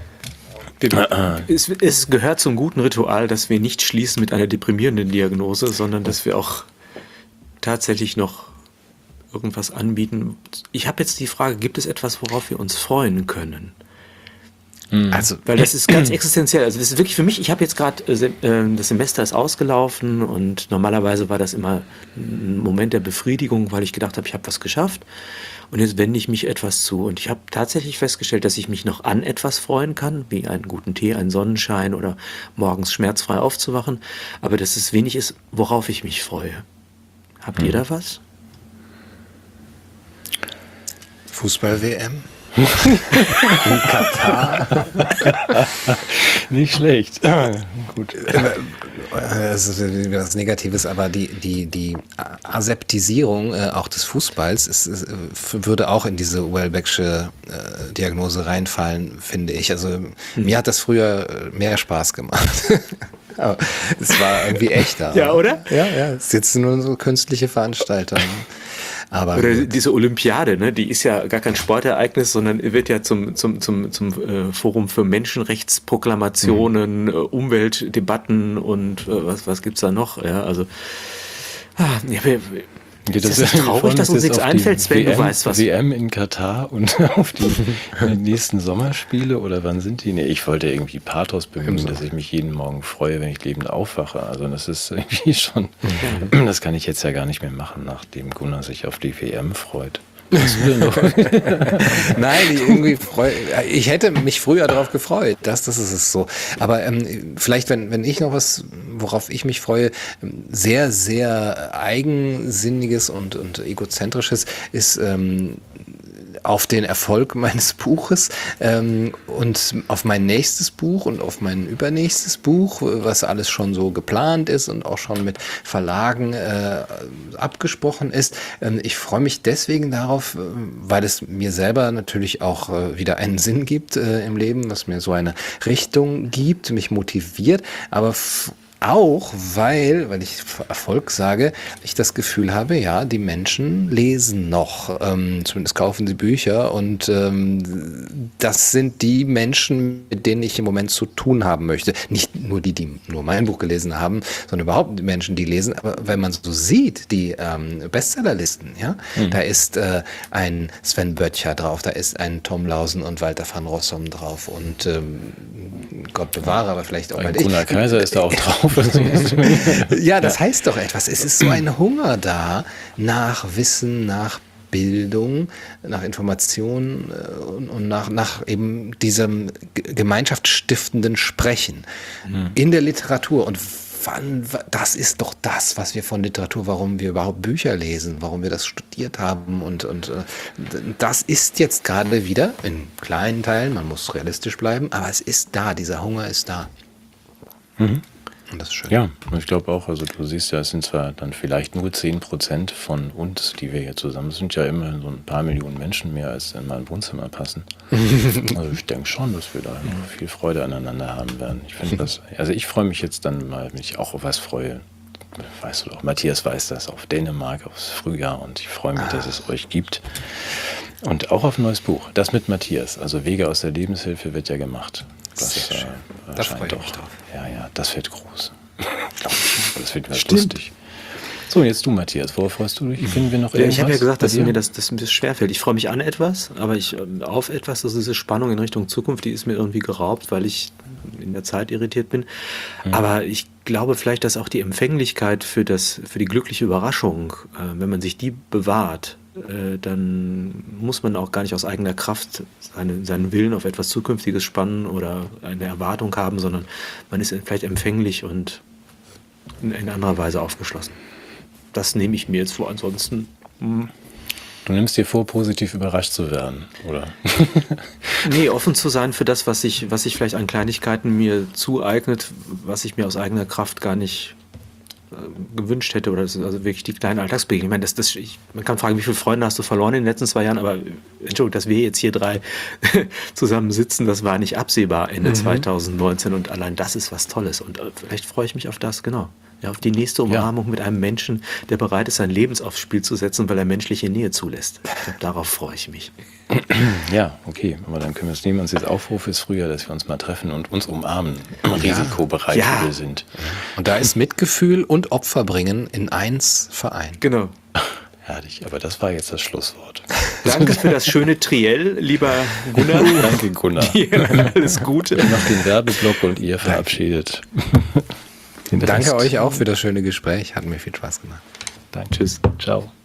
Es gehört zum guten Ritual, dass wir nicht schließen mit einer deprimierenden Diagnose, sondern dass wir auch tatsächlich noch irgendwas anbieten. Ich habe jetzt die Frage, gibt es etwas, worauf wir uns freuen können? Also, weil das ist ganz existenziell. Also das ist wirklich für mich, ich habe jetzt gerade, das Semester ist ausgelaufen und normalerweise war das immer ein Moment der Befriedigung, weil ich gedacht habe, ich habe was geschafft und jetzt wende ich mich etwas zu. Und ich habe tatsächlich festgestellt, dass ich mich noch an etwas freuen kann, wie einen guten Tee, einen Sonnenschein oder morgens schmerzfrei aufzuwachen, aber dass es wenig ist, worauf ich mich freue. Habt ihr da was? Fußball-WM? In Katar. Nicht schlecht. Gut. Das ist was Negatives, aber die Aseptisierung auch des Fußballs würde auch in diese Welbecksche Diagnose reinfallen, finde ich. Also mir hat das früher mehr Spaß gemacht. Aber es war irgendwie echter. Ja, oder? Ja, es ist jetzt nur so künstliche Veranstaltung. Aber oder diese Olympiade, ne, die ist ja gar kein Sportereignis, sondern wird ja zum Forum für Menschenrechtsproklamationen, Umweltdebatten und was gibt's da noch? Ja, also ist das traurig, dass uns nichts einfällt, Sven, du weißt was. WM in Katar und auf die nächsten Sommerspiele oder wann sind die? Nee, ich wollte irgendwie Pathos bemühen, dass ich mich jeden Morgen freue, wenn ich lebend aufwache. Also das ist irgendwie schon, das kann ich jetzt ja gar nicht mehr machen, nachdem Gunnar sich auf die WM freut. Nein, ich hätte mich früher darauf gefreut, das ist es so. Aber vielleicht, wenn ich noch was, worauf ich mich freue, sehr, sehr eigensinniges und egozentrisches ist auf den Erfolg meines Buches und auf mein nächstes Buch und auf mein übernächstes Buch, was alles schon so geplant ist und auch schon mit Verlagen abgesprochen ist. Ich freue mich deswegen darauf, weil es mir selber natürlich auch wieder einen Sinn gibt im Leben, was mir so eine Richtung gibt, mich motiviert, aber auch, weil ich Erfolg sage, ich das Gefühl habe, ja, die Menschen lesen noch, zumindest kaufen sie Bücher und das sind die Menschen, mit denen ich im Moment zu tun haben möchte. Nicht nur die nur mein Buch gelesen haben, sondern überhaupt die Menschen, die lesen. Aber wenn man so sieht, die Bestsellerlisten, ja, da ist ein Sven Böttcher drauf, da ist ein Tom Lausen und Walter van Rossum drauf und Gott bewahre, aber vielleicht auch ein Gunnar Kaiser ist da auch drauf. Ja, das heißt doch etwas. Es ist so ein Hunger da nach Wissen, nach Bildung, nach Information und nach eben diesem gemeinschaftsstiftenden Sprechen in der Literatur. Und das ist doch das, was wir von Literatur, warum wir überhaupt Bücher lesen, warum wir das studiert haben und das ist jetzt gerade wieder in kleinen Teilen, man muss realistisch bleiben, aber es ist da, dieser Hunger ist da. Und das ist schön. Ja, ich glaube auch, also du siehst ja, es sind zwar dann vielleicht nur 10% von uns, die wir hier zusammen sind, ja immerhin so ein paar Millionen Menschen mehr, als in mein Wohnzimmer passen. Also ich denke schon, dass wir da viel Freude aneinander haben werden. Ich finde das, also ich freue mich jetzt dann mal, wenn ich auch auf was freue. Weißt du doch, Matthias weiß das, auf Dänemark, aufs Frühjahr und ich freue mich, dass es euch gibt. Und auch auf ein neues Buch, das mit Matthias, also Wege aus der Lebenshilfe wird ja gemacht. Das da freue ich doch. mich drauf. Ja, das wird groß. Glaube ich. Das wird lustig. So, jetzt du, Matthias, worauf freust du dich? Finden wir noch irgendwas? Ich habe ja gesagt, dass mir das ein bisschen schwerfällt. Ich freue mich an etwas, aber auf etwas, also diese Spannung in Richtung Zukunft, die ist mir irgendwie geraubt, weil ich in der Zeit irritiert bin. Aber ich glaube vielleicht, dass auch die Empfänglichkeit für die glückliche Überraschung, wenn man sich die bewahrt, dann muss man auch gar nicht aus eigener Kraft seinen Willen auf etwas Zukünftiges spannen oder eine Erwartung haben, sondern man ist vielleicht empfänglich und in anderer Weise aufgeschlossen. Das nehme ich mir jetzt vor, ansonsten... Du nimmst dir vor, positiv überrascht zu werden, oder? Nee, offen zu sein für das, was sich vielleicht an Kleinigkeiten mir zueignet, was ich mir aus eigener Kraft gar nicht gewünscht hätte, oder das sind also wirklich die kleinen Alltagsbegegnungen. Ich meine, man kann fragen, wie viele Freunde hast du verloren in den letzten 2 Jahren, aber Entschuldigung, dass wir jetzt hier 3 zusammen sitzen, das war nicht absehbar Ende 2019 und allein das ist was Tolles und vielleicht freue ich mich auf das, genau. Ja, auf die nächste Umarmung mit einem Menschen, der bereit ist, sein Leben aufs Spiel zu setzen, weil er menschliche Nähe zulässt. Ich glaube, darauf freue ich mich. Ja, okay. Aber dann können wir es nehmen, uns jetzt Aufruf ist früher, dass wir uns mal treffen und uns umarmen im Risikobereich, wo wir sind. Und da ist Mitgefühl und Opferbringen in eins vereint. Genau. Herrlich, aber das war jetzt das Schlusswort. Danke für das schöne Triell, lieber Gunnar. Danke, Gunnar. Alles Gute. Noch den Werbeblock und ihr verabschiedet. Danke euch auch für das schöne Gespräch. Hat mir viel Spaß gemacht. Danke. Tschüss. Ciao.